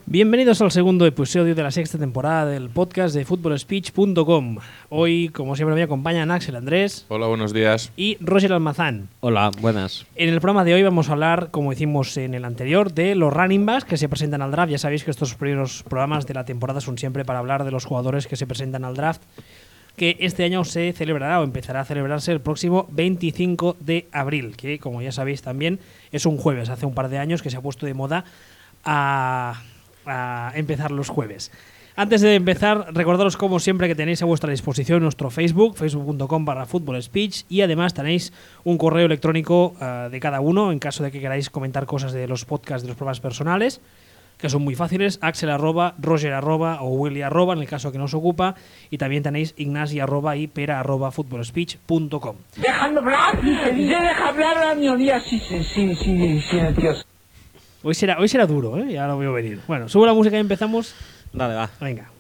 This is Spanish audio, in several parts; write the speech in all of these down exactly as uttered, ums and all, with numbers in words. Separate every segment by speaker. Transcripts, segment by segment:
Speaker 1: Bienvenidos al segundo episodio de la sexta temporada del podcast de football speech punto com. Hoy, como siempre, me acompañan Axel Andrés.
Speaker 2: Hola, buenos días.
Speaker 1: Y Roger Almazán.
Speaker 3: Hola, buenas.
Speaker 1: En el programa de hoy vamos a hablar, como hicimos en el anterior, de los running backs que se presentan al draft. Ya sabéis que estos primeros programas de la temporada son siempre para hablar de los jugadores que se presentan al draft, que este año se celebrará o empezará a celebrarse el próximo veinticinco de abril, que, como ya sabéis también, es un jueves. Hace un par de años que se ha puesto de moda a... a empezar los jueves. Antes de empezar, recordaros como siempre que tenéis a vuestra disposición nuestro Facebook, facebook punto com barra footballspeech, y además tenéis un correo electrónico uh, de cada uno en caso de que queráis comentar cosas de los podcasts de los programas personales, que son muy fáciles: axel arroba, roger arroba o willy arroba en el caso que nos ocupa, y también tenéis ignasi arroba y pera arroba footballspeech punto com.
Speaker 4: Dejando hablar, deja hablar a la minoría, sí, sí, sí, sí, sí, Dios.
Speaker 1: Hoy será, hoy será duro, ¿eh? Ya lo veo venir. Bueno, subo la música y empezamos.
Speaker 3: Dale, va.
Speaker 1: Venga.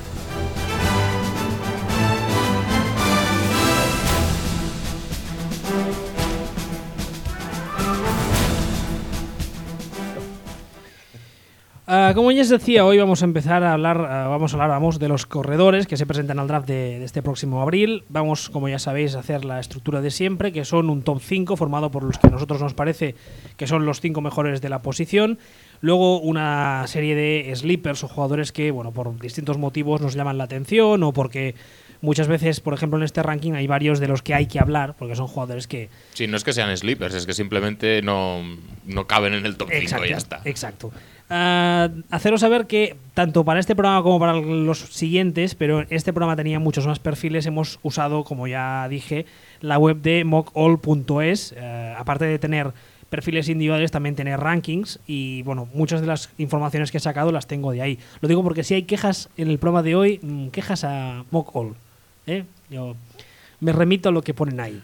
Speaker 1: Uh, como ya os decía, hoy vamos a empezar a hablar, uh, vamos a hablar vamos, de los corredores que se presentan al draft de, de este próximo abril. Vamos, como ya sabéis, a hacer la estructura de siempre, que son un top cinco formado por los que a nosotros nos parece que son los cinco mejores de la posición. Luego una serie de sleepers o jugadores que, bueno, por distintos motivos nos llaman la atención, o porque muchas veces, por ejemplo, en este ranking hay varios de los que hay que hablar, porque son jugadores que...
Speaker 2: Sí, no es que sean sleepers, es que simplemente no, no caben en el top cinco y ya está.
Speaker 1: Exacto. Uh, haceros saber que tanto para este programa como para los siguientes, pero este programa tenía muchos más perfiles, hemos usado, como ya dije, la web de mockall punto es. Uh, aparte de tener perfiles individuales, también tener rankings, y bueno, muchas de las informaciones que he sacado las tengo de ahí. Lo digo porque si hay quejas en el programa de hoy, mmm, quejas a mockall, ¿eh? Yo me remito a lo que ponen ahí.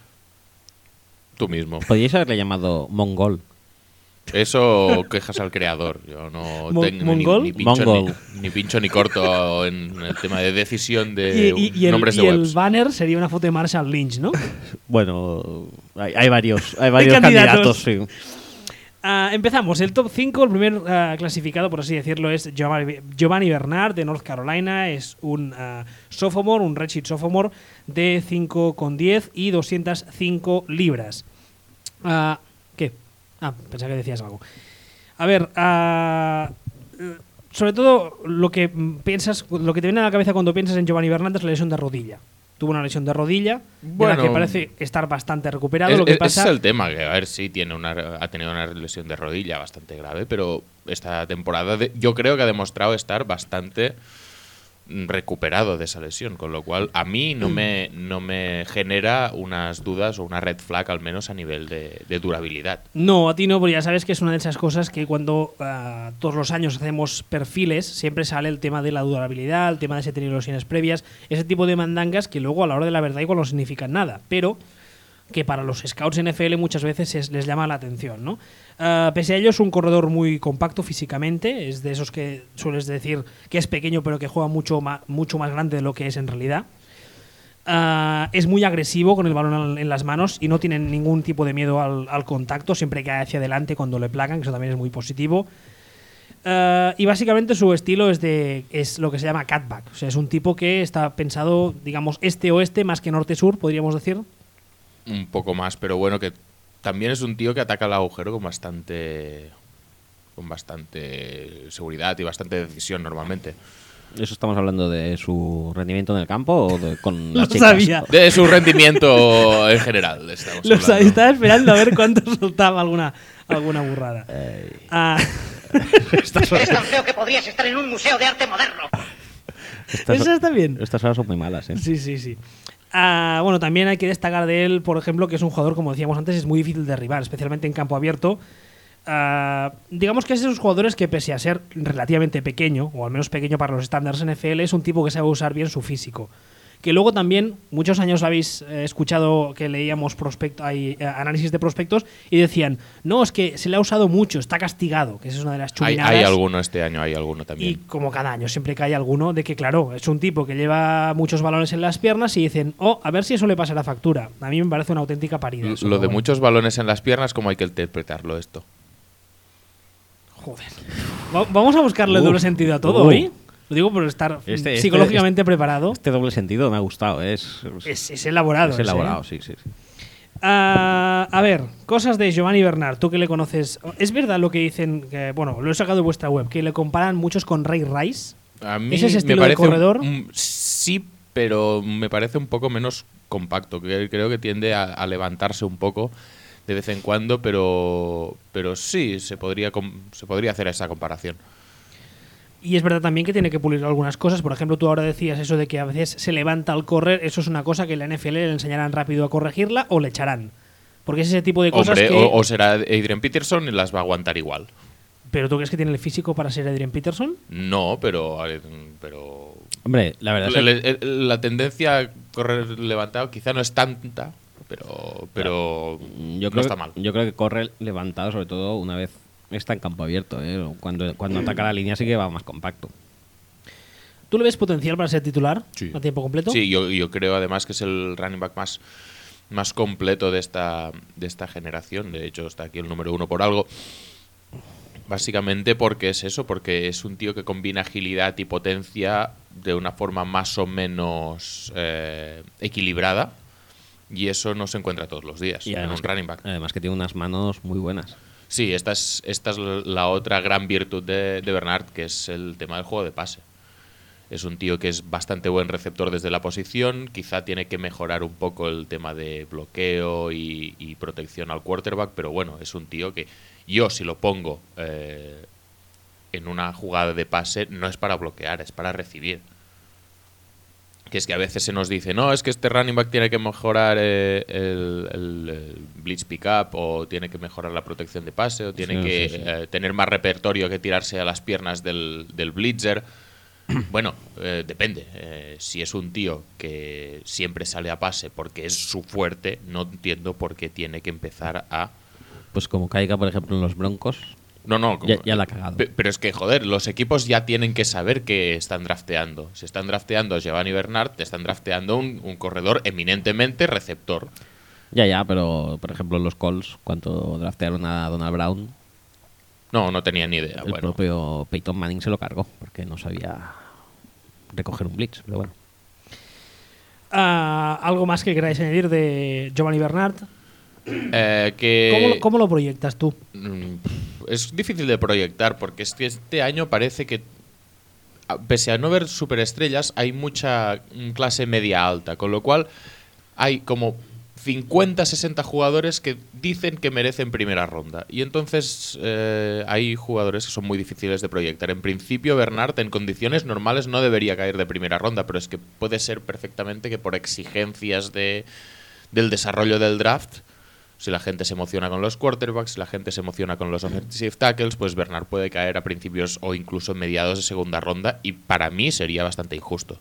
Speaker 2: Tú mismo.
Speaker 3: Podríais haberle llamado Mongol.
Speaker 2: Eso quejas al creador. Yo no
Speaker 1: Mon-
Speaker 2: tengo ni,
Speaker 1: ¿Mongol?
Speaker 2: ni, pincho,
Speaker 3: Mongol.
Speaker 2: ni, ni pincho ni corto en el tema de decisión de
Speaker 1: Y, y- y el,
Speaker 2: nombres de
Speaker 1: y el
Speaker 2: webs.
Speaker 1: banner sería una foto de Marshall Lynch, ¿no?
Speaker 3: Bueno, hay, hay varios, hay varios
Speaker 1: candidatos.
Speaker 3: candidatos, sí.
Speaker 1: Uh, empezamos. El top cinco, el primer uh, clasificado, por así decirlo, es Giovanni, Giovanni Bernard de North Carolina. Es un uh, sophomore, un redshirt sophomore de cinco coma diez y doscientas cinco libras. Uh, ¿Qué? Ah, pensaba que decías algo. A ver, uh, sobre todo lo que piensas, lo que te viene a la cabeza cuando piensas en Giovanni Bernard es la lesión de rodilla. Tuvo una lesión de rodilla,
Speaker 2: Bueno,
Speaker 1: de la que parece estar bastante recuperado.
Speaker 2: Es,
Speaker 1: lo que
Speaker 2: es-
Speaker 1: pasa...
Speaker 2: ese es el tema, que a ver si tiene una, ha tenido una lesión de rodilla bastante grave, pero esta temporada de- yo creo que ha demostrado estar bastante recuperado de esa lesión, con lo cual a mí no me, no me genera unas dudas o una red flag, al menos a nivel de, de durabilidad.
Speaker 1: No, a ti no, porque ya sabes que es una de esas cosas que cuando uh, todos los años hacemos perfiles, siempre sale el tema de la durabilidad, el tema de si ha tenido lesiones previas, ese tipo de mandangas que luego a la hora de la verdad igual no significan nada, pero que para los scouts N F L muchas veces es, les llama la atención, ¿no? Uh, pese a ello es un corredor muy compacto físicamente, es de esos que sueles decir que es pequeño pero que juega mucho más, mucho más grande de lo que es en realidad. Uh, es muy agresivo con el balón en las manos y no tiene ningún tipo de miedo al, al contacto, siempre cae hacia adelante cuando le placan, que eso también es muy positivo. Uh, y básicamente su estilo es de es lo que se llama cutback, o sea, es un tipo que está pensado, digamos, este-oeste más que norte-sur, podríamos decir.
Speaker 2: Un poco más, pero bueno, que también es un tío que ataca el agujero con bastante con bastante seguridad y bastante decisión normalmente.
Speaker 3: ¿Eso estamos hablando de su rendimiento en el campo o de, con
Speaker 1: Lo
Speaker 3: las chicas?
Speaker 1: sabía.
Speaker 2: De su rendimiento en general. Estamos
Speaker 1: Lo
Speaker 2: hablando.
Speaker 1: sabía, estaba esperando a ver cuánto soltaba alguna, alguna burrada. Ah,
Speaker 5: Eres tan feo que podrías estar en un museo de arte moderno.
Speaker 3: Estas,
Speaker 1: esa está bien.
Speaker 3: Estas horas son muy malas, ¿eh?
Speaker 1: Sí, sí, sí. Ah, bueno, también hay que destacar de él, por ejemplo, que es un jugador, como decíamos antes, es muy difícil de derribar, especialmente en campo abierto. Ah, digamos que es de esos jugadores que, pese a ser relativamente pequeño, o al menos pequeño para los estándares N F L, es un tipo que sabe usar bien su físico. Que luego también, muchos años habéis eh, escuchado que leíamos prospecto, hay, eh, análisis de prospectos y decían, no, es que se le ha usado mucho, está castigado, que esa es una de las
Speaker 2: Hay,
Speaker 1: chulinadas.
Speaker 2: hay alguno este año, hay alguno
Speaker 1: Y
Speaker 2: también.
Speaker 1: como cada año, siempre que hay alguno, de que claro, es un tipo que lleva muchos balones en las piernas y dicen, oh, a ver si eso le pasa la factura. A mí me parece una auténtica parida.
Speaker 2: L-
Speaker 1: eso,
Speaker 2: Lo
Speaker 1: pero
Speaker 2: de
Speaker 1: bueno.
Speaker 2: muchos balones en las piernas, ¿cómo hay que interpretarlo esto?
Speaker 1: Joder. Va- vamos a buscarle
Speaker 3: Uh,
Speaker 1: doble sentido a todo
Speaker 3: uh.
Speaker 1: hoy. Lo digo por estar
Speaker 3: Este- este-
Speaker 1: psicológicamente preparado.
Speaker 3: Este doble sentido me ha gustado. Es,
Speaker 1: Es, es elaborado.
Speaker 3: es
Speaker 1: ese,
Speaker 3: elaborado,
Speaker 1: ¿eh?
Speaker 3: sí, sí. sí.
Speaker 1: Ah, a ver, cosas de Giovanni Bernard, tú que le conoces. ¿Es verdad lo que dicen? Que, bueno, lo he sacado de vuestra web, que le comparan muchos con Ray Rice.
Speaker 2: A mí
Speaker 1: ¿Es ese
Speaker 2: me
Speaker 1: estilo de
Speaker 2: parece un-
Speaker 1: corredor?
Speaker 2: un- sí, pero me parece un poco menos compacto. Que creo que tiende a, a levantarse un poco de vez en cuando, pero pero sí se podría com- se podría hacer esa comparación.
Speaker 1: Y es verdad también que tiene que pulir algunas cosas. Por ejemplo, tú ahora decías eso de que a veces se levanta al correr. Eso es una cosa que en la N F L le enseñarán rápido a corregirla o le echarán. Porque es ese tipo de cosas
Speaker 2: Hombre,
Speaker 1: que...
Speaker 2: o, o será Adrian Peterson y las va a aguantar igual.
Speaker 1: ¿Pero tú crees que tiene el físico para ser Adrian Peterson?
Speaker 2: No, pero eh, pero
Speaker 3: Hombre, la verdad es que...
Speaker 2: la, la- la tendencia a correr levantado quizá no es tanta, pero pero
Speaker 3: Yo
Speaker 2: no
Speaker 3: creo,
Speaker 2: está
Speaker 3: que-
Speaker 2: mal.
Speaker 3: yo creo que corre levantado, sobre todo una vez está en campo abierto. ¿eh? Cuando, cuando ataca la línea sí que va más compacto.
Speaker 1: ¿Tú le ves potencial para ser titular
Speaker 2: Sí.
Speaker 1: a tiempo completo?
Speaker 2: Sí, yo, yo creo además que es el running back más, más completo de esta, de esta generación. De hecho, está aquí el número uno por algo. Básicamente porque es eso, porque es un tío que combina agilidad y potencia de una forma más o menos eh, equilibrada. Y eso no se encuentra todos los días
Speaker 3: Y
Speaker 2: en
Speaker 3: además,
Speaker 2: un running back.
Speaker 3: además que tiene unas manos muy buenas.
Speaker 2: Sí, esta es, esta es la otra gran virtud de, de Bernard, que es el tema del juego de pase. Es un tío que es bastante buen receptor desde la posición, quizá tiene que mejorar un poco el tema de bloqueo y, y protección al quarterback, pero bueno, es un tío que yo si lo pongo eh, en una jugada de pase no es para bloquear, es para recibir. Que es que a veces se nos dice, no, es que este running back tiene que mejorar eh, el, el- el blitz pickup o tiene que mejorar la protección de pase o tiene
Speaker 3: Sí,
Speaker 2: que
Speaker 3: sí, sí.
Speaker 2: eh, tener más repertorio que tirarse a las piernas del, del blitzer. Bueno, eh, depende. Eh, si es un tío que siempre sale a pase porque es su fuerte, no entiendo por qué tiene que empezar a...
Speaker 3: Pues como caiga, por ejemplo, en los Broncos,
Speaker 2: No, no.
Speaker 3: ya,
Speaker 2: como-
Speaker 3: ya la ha cagado.
Speaker 2: Pe- Pero es que, joder, los equipos ya tienen que saber que están drafteando. Si están drafteando a Giovanni Bernard, te están drafteando un, un corredor eminentemente receptor.
Speaker 3: Ya, ya, pero por ejemplo los Colts, cuando draftearon a Donald Brown,
Speaker 2: No, no tenía ni idea.
Speaker 3: el
Speaker 2: Bueno,
Speaker 3: propio Peyton Manning se lo cargó, porque no sabía recoger un blitz, pero bueno.
Speaker 1: Ah, ¿algo más que queráis añadir de Giovanni Bernard?
Speaker 2: eh, que
Speaker 1: ¿Cómo, lo- cómo lo proyectas tú?
Speaker 2: Mm, es difícil de proyectar porque es que este año parece que, a- pese a no ver superestrellas, hay mucha mm, clase media alta, con lo cual hay como cincuenta, sesenta jugadores que dicen que merecen primera ronda. Y entonces eh, hay jugadores que son muy difíciles de proyectar. En principio, Bernard en condiciones normales no debería caer de primera ronda, pero es que puede ser perfectamente que por exigencias de, del desarrollo del draft, si la gente se emociona con los quarterbacks, si la gente se emociona con los offensive tackles, pues Bernard puede caer a principios o incluso en mediados de segunda ronda y para mí sería bastante injusto.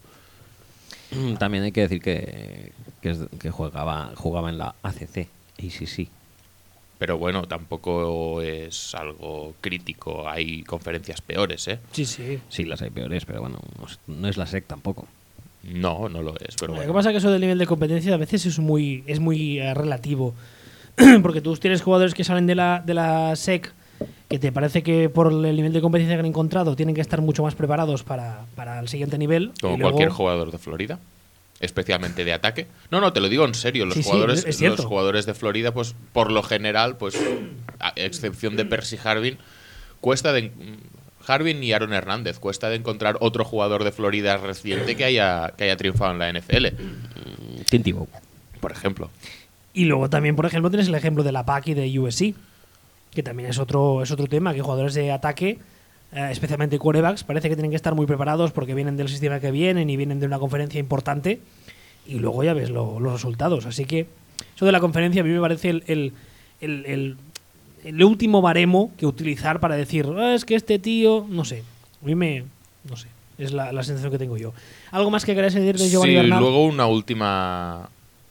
Speaker 3: También hay que decir que, que, es- que jugaba, jugaba en la A C C, A C C.
Speaker 2: Pero bueno, tampoco es algo crítico. Hay conferencias peores, ¿eh?
Speaker 1: Sí, sí.
Speaker 3: Sí, las hay peores, pero bueno, no es, no es la S E C tampoco.
Speaker 2: No, no lo es, pero
Speaker 1: Lo que
Speaker 2: bueno.
Speaker 1: pasa es que eso del nivel de competencia a veces es muy, es muy eh, relativo. Porque tú tienes jugadores que salen de la, de la S E C que te parece que por el nivel de competencia que han encontrado tienen que estar mucho más preparados para, para el siguiente nivel.
Speaker 2: Como
Speaker 1: y luego-
Speaker 2: cualquier jugador de Florida, especialmente de ataque. No, no, te lo digo en serio. Los
Speaker 1: Sí, sí,
Speaker 2: jugadores,
Speaker 1: es cierto.
Speaker 2: los jugadores de Florida, pues por lo general, pues a excepción de Percy Harvin, cuesta de Harvin y Aaron Hernández, cuesta de encontrar otro jugador de Florida reciente que haya que haya triunfado en la N F L,
Speaker 3: Tim Tebow.
Speaker 2: por ejemplo.
Speaker 1: Y luego también, por ejemplo, tienes el ejemplo de la P A C y de U S C, que también es otro, es otro tema, que jugadores de ataque, eh, especialmente quarterbacks, parece que tienen que estar muy preparados porque vienen del sistema que vienen y vienen de una conferencia importante y luego ya ves lo- los resultados. Así que eso de la conferencia a mí me parece el, el, el, el- el último baremo que utilizar para decir, "Ah, es que este tío, no sé, a mí me, no sé, es la, la sensación que tengo yo. ¿Algo más que queráis decir de Giovanni
Speaker 2: Sí,
Speaker 1: Bernard?
Speaker 2: luego una última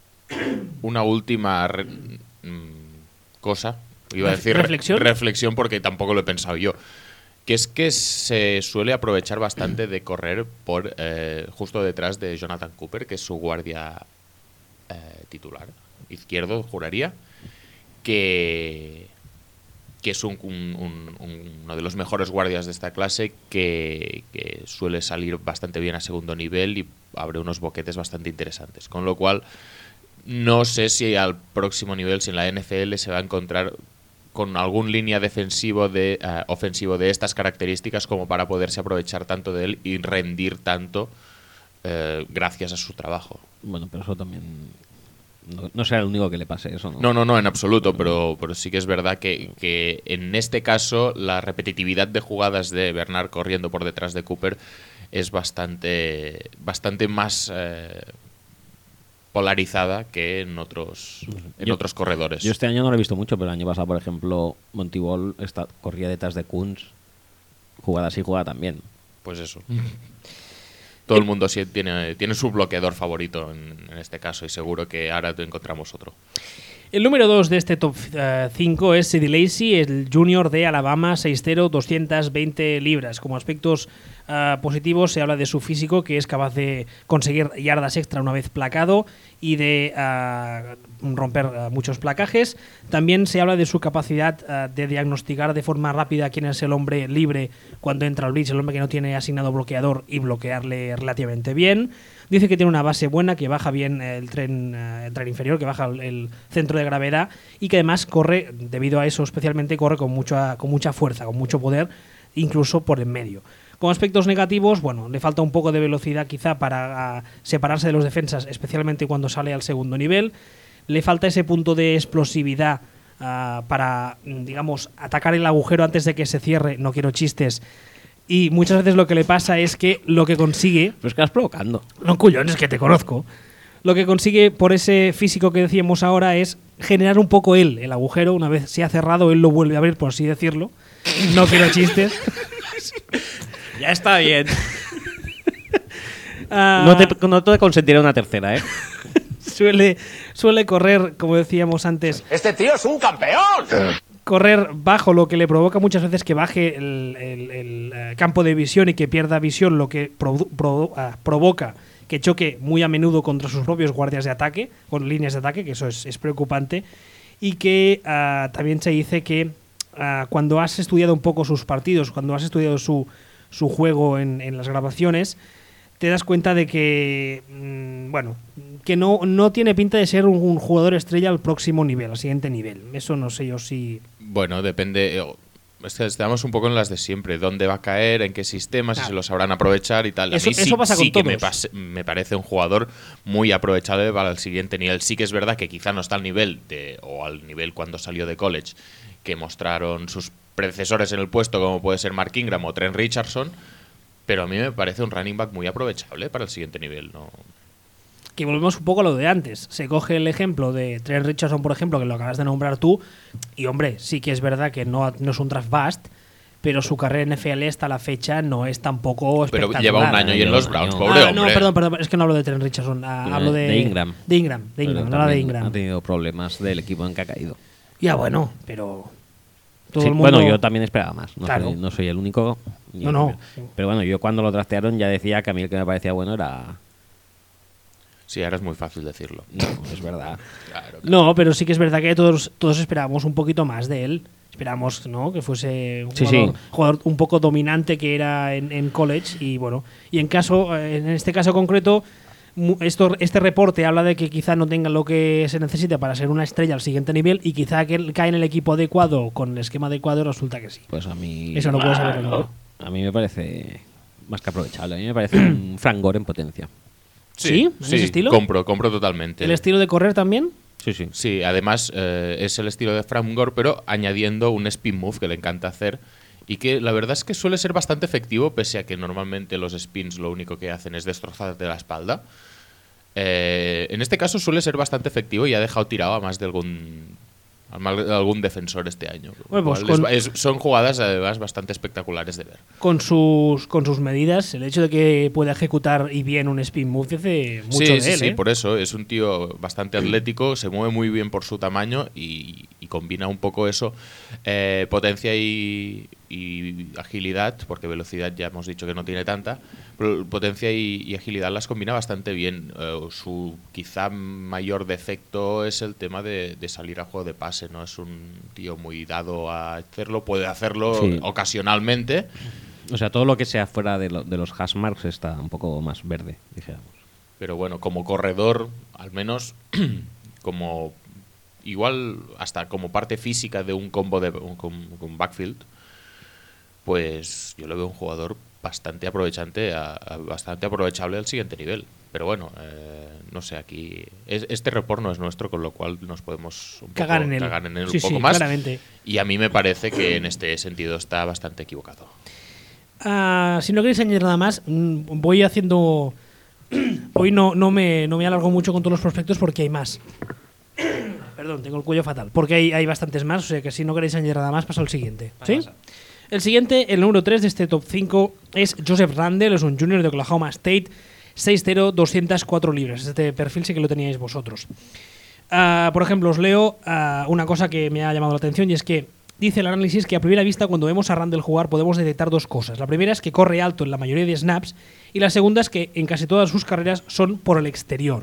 Speaker 2: una última re- mm, cosa, iba a
Speaker 1: Ref-
Speaker 2: decir re-
Speaker 1: ¿reflexión?
Speaker 2: reflexión porque tampoco lo he pensado yo, que es que se suele aprovechar bastante de correr por eh, justo detrás de Jonathan Cooper, que es su guardia eh, titular izquierdo, juraría, que que es un, un, un, uno de los mejores guardias de esta clase, que, que suele salir bastante bien a segundo nivel y abre unos boquetes bastante interesantes. Con lo cual, no sé si al próximo nivel, si en la N F L se va a encontrar con algún línea defensivo de uh, ofensivo de estas características como para poderse aprovechar tanto de él y rendir tanto uh, gracias a su trabajo.
Speaker 3: Bueno, pero eso también... No, no será el único que le pase eso, ¿no?
Speaker 2: No, no, no, en absoluto, pero, pero sí que es verdad que, que en este caso la repetitividad de jugadas de Bernard corriendo por detrás de Cooper es bastante, bastante más eh, polarizada que en otros, en
Speaker 3: yo,
Speaker 2: otros corredores.
Speaker 3: Yo este año no lo he visto mucho, pero el año pasado, por ejemplo, Montiball está, corría detrás de Kunz, jugada así, jugada también.
Speaker 2: Pues eso. Todo el mundo sí tiene, tiene su bloqueador favorito en, en este caso y seguro que ahora encontramos otro.
Speaker 1: El número dos de este top cinco uh, es Eddie Lacy, el junior de Alabama, seis cero, doscientas veinte libras. Como aspectos uh, positivos se habla de su físico, que es capaz de conseguir yardas extra una vez placado y de uh, romper uh, muchos placajes. También se habla de su capacidad uh, de diagnosticar de forma rápida quién es el hombre libre cuando entra al blitz, el hombre que no tiene asignado bloqueador, y bloquearle relativamente bien. Dice que tiene una base buena, que baja bien el tren, uh, el tren inferior, que baja el, el centro de gravedad y que además corre, debido a eso especialmente, corre con mucha, con mucha fuerza, con mucho poder, incluso por en medio. Como aspectos negativos, bueno, le falta un poco de velocidad quizá para uh, separarse de los defensas, especialmente cuando sale al segundo nivel. Le falta ese punto de explosividad uh, para, digamos, atacar el agujero antes de que se cierre, no quiero chistes. Y muchas veces lo que le pasa es que lo que consigue...
Speaker 3: Pero es que vas provocando.
Speaker 1: No, cullones, que te conozco. Lo que consigue por ese físico que decíamos ahora es generar un poco él el agujero. Una vez se ha cerrado, él lo vuelve a abrir, por así decirlo. No quiero chistes.
Speaker 3: Ya está bien.
Speaker 1: uh,
Speaker 3: no, te, no te consentiré una tercera, ¿eh?
Speaker 1: suele, suele correr, como decíamos antes...
Speaker 5: ¡Este tío es un campeón!
Speaker 1: Correr bajo, lo que le provoca muchas veces que baje el, el, el, el campo de visión y que pierda visión, lo que provo provo uh, provoca que choque muy a menudo contra sus propios guardias de ataque, con líneas de ataque, que eso es, es preocupante, y que uh, también se dice que uh, cuando has estudiado un poco sus partidos, cuando has estudiado su, su juego en, en las grabaciones, te das cuenta de que, mmm, bueno, que no, no tiene pinta de ser un, un jugador estrella al próximo nivel, al siguiente nivel. Eso no sé yo si...
Speaker 2: Bueno, depende... Estamos un poco en las de siempre. ¿Dónde va a caer? ¿En qué sistema? Si
Speaker 1: claro.
Speaker 2: se lo sabrán aprovechar y tal.
Speaker 1: Eso,
Speaker 2: a mí sí,
Speaker 1: eso pasa
Speaker 2: sí
Speaker 1: con
Speaker 2: que
Speaker 1: todos.
Speaker 2: me, me parece un jugador muy aprovechable para el siguiente nivel. Sí que es verdad que quizá no está al nivel de, o al nivel cuando salió de college que mostraron sus predecesores en el puesto, como puede ser Mark Ingram o Trent Richardson, pero a mí me parece un running back muy aprovechable para el siguiente nivel, ¿no?
Speaker 1: Que volvemos un poco a lo de antes. Se coge el ejemplo de Trent Richardson, por ejemplo, que lo acabas de nombrar tú, y hombre, sí que es verdad que no, no es un draft bust, pero su carrera en N F L hasta la fecha no es tampoco espectacular.
Speaker 2: Pero lleva un año y en los Browns, pobre
Speaker 1: ah,
Speaker 2: hombre.
Speaker 1: No, perdón, perdón, es que no hablo de Trent Richardson, ah,
Speaker 3: de,
Speaker 1: hablo de,
Speaker 3: de Ingram.
Speaker 1: De Ingram, de Ingram, no habla de Ingram.
Speaker 3: Ha tenido problemas del equipo en que ha caído.
Speaker 1: Ya bueno, pero... Todo
Speaker 3: Sí,
Speaker 1: el mundo...
Speaker 3: Bueno, yo también esperaba más. No,
Speaker 1: Claro.
Speaker 3: soy, no soy el único.
Speaker 1: No, no.
Speaker 3: Pero bueno, yo cuando lo draftearon ya decía que a mí el que me parecía bueno era...
Speaker 2: Sí, ahora es muy fácil decirlo.
Speaker 3: No, es verdad.
Speaker 2: Claro, claro.
Speaker 1: No, pero sí que es verdad que todos, todos esperábamos un poquito más de él. Esperábamos, ¿no?, que fuese un
Speaker 3: Sí,
Speaker 1: jugador,
Speaker 3: sí.
Speaker 1: jugador un poco dominante que era en, en college. Y bueno, y en caso, en este caso concreto, mu- esto, este reporte habla de que quizá no tenga lo que se necesita para ser una estrella al siguiente nivel y quizá que cae en el equipo adecuado con el esquema adecuado, resulta que sí.
Speaker 3: Pues a mí...
Speaker 1: Eso no puede saber nunca.
Speaker 3: A mí me parece más que aprovechable. A mí me parece un Frank Gore en potencia.
Speaker 1: ¿Sí? ¿En ese estilo?
Speaker 2: compro, compro totalmente.
Speaker 1: ¿El estilo de correr también?
Speaker 3: Sí, sí.
Speaker 2: Sí, además eh, es el estilo de Frank Gore, pero añadiendo un spin move que le encanta hacer y que la verdad es que suele ser bastante efectivo, pese a que normalmente los spins lo único que hacen es destrozarte la espalda. Eh, en este caso suele ser bastante efectivo y ha dejado tirado a más de algún, a más de algún defensor este año.
Speaker 1: Bueno, pues
Speaker 2: Cual
Speaker 1: con-
Speaker 2: es- es- son jugadas además bastante espectaculares de ver.
Speaker 1: Con sus, con sus medidas, el hecho de que pueda ejecutar y bien un spin move dice mucho
Speaker 2: sí,
Speaker 1: de
Speaker 2: sí,
Speaker 1: él,
Speaker 2: sí,
Speaker 1: ¿eh?
Speaker 2: por eso. Es un tío bastante atlético, se mueve muy bien por su tamaño y, y combina un poco eso, eh, potencia y y agilidad, porque velocidad ya hemos dicho que no tiene tanta, pero potencia y, y agilidad las combina bastante bien. Eh, su quizá mayor defecto es el tema de, de salir a juego de pase, no es un tío muy dado a hacerlo, puede hacerlo
Speaker 3: Sí.
Speaker 2: ocasionalmente.
Speaker 3: O sea, todo lo que sea fuera de, lo- de los hash marks está un poco más verde, dijéramos.
Speaker 2: Pero bueno, como corredor, al menos como igual hasta como parte física de un combo de un, com- un backfield, pues yo lo veo un jugador bastante aprovechante, a- a- bastante aprovechable al siguiente nivel. Pero bueno, eh, no sé, aquí es- este report no es nuestro, con lo cual nos podemos un poco
Speaker 1: Cagar en él.
Speaker 2: cagar en él
Speaker 1: Sí,
Speaker 2: un poco
Speaker 1: sí,
Speaker 2: más.
Speaker 1: claramente.
Speaker 2: Y a mí me parece que en este sentido está bastante equivocado.
Speaker 1: Ah, si no queréis añadir nada más, mm, voy haciendo. Hoy no, no, me, no me alargo mucho con todos los prospectos porque hay más. Perdón, tengo el cuello fatal. Porque hay, hay bastantes más, o sea que si no queréis añadir nada más, paso al siguiente. ¿Sí?
Speaker 3: Pasa.
Speaker 1: El siguiente, el número tres de este top cinco, es Joseph Randle, es un junior de Oklahoma State, seis cero, doscientas cuatro libras. Este perfil sí que lo teníais vosotros. Ah, por ejemplo, os leo ah, una cosa que me ha llamado la atención y es que dice el análisis que a primera vista cuando vemos a Randle jugar podemos detectar dos cosas. La primera es que corre alto en la mayoría de snaps y la segunda es que en casi todas sus carreras son por el exterior.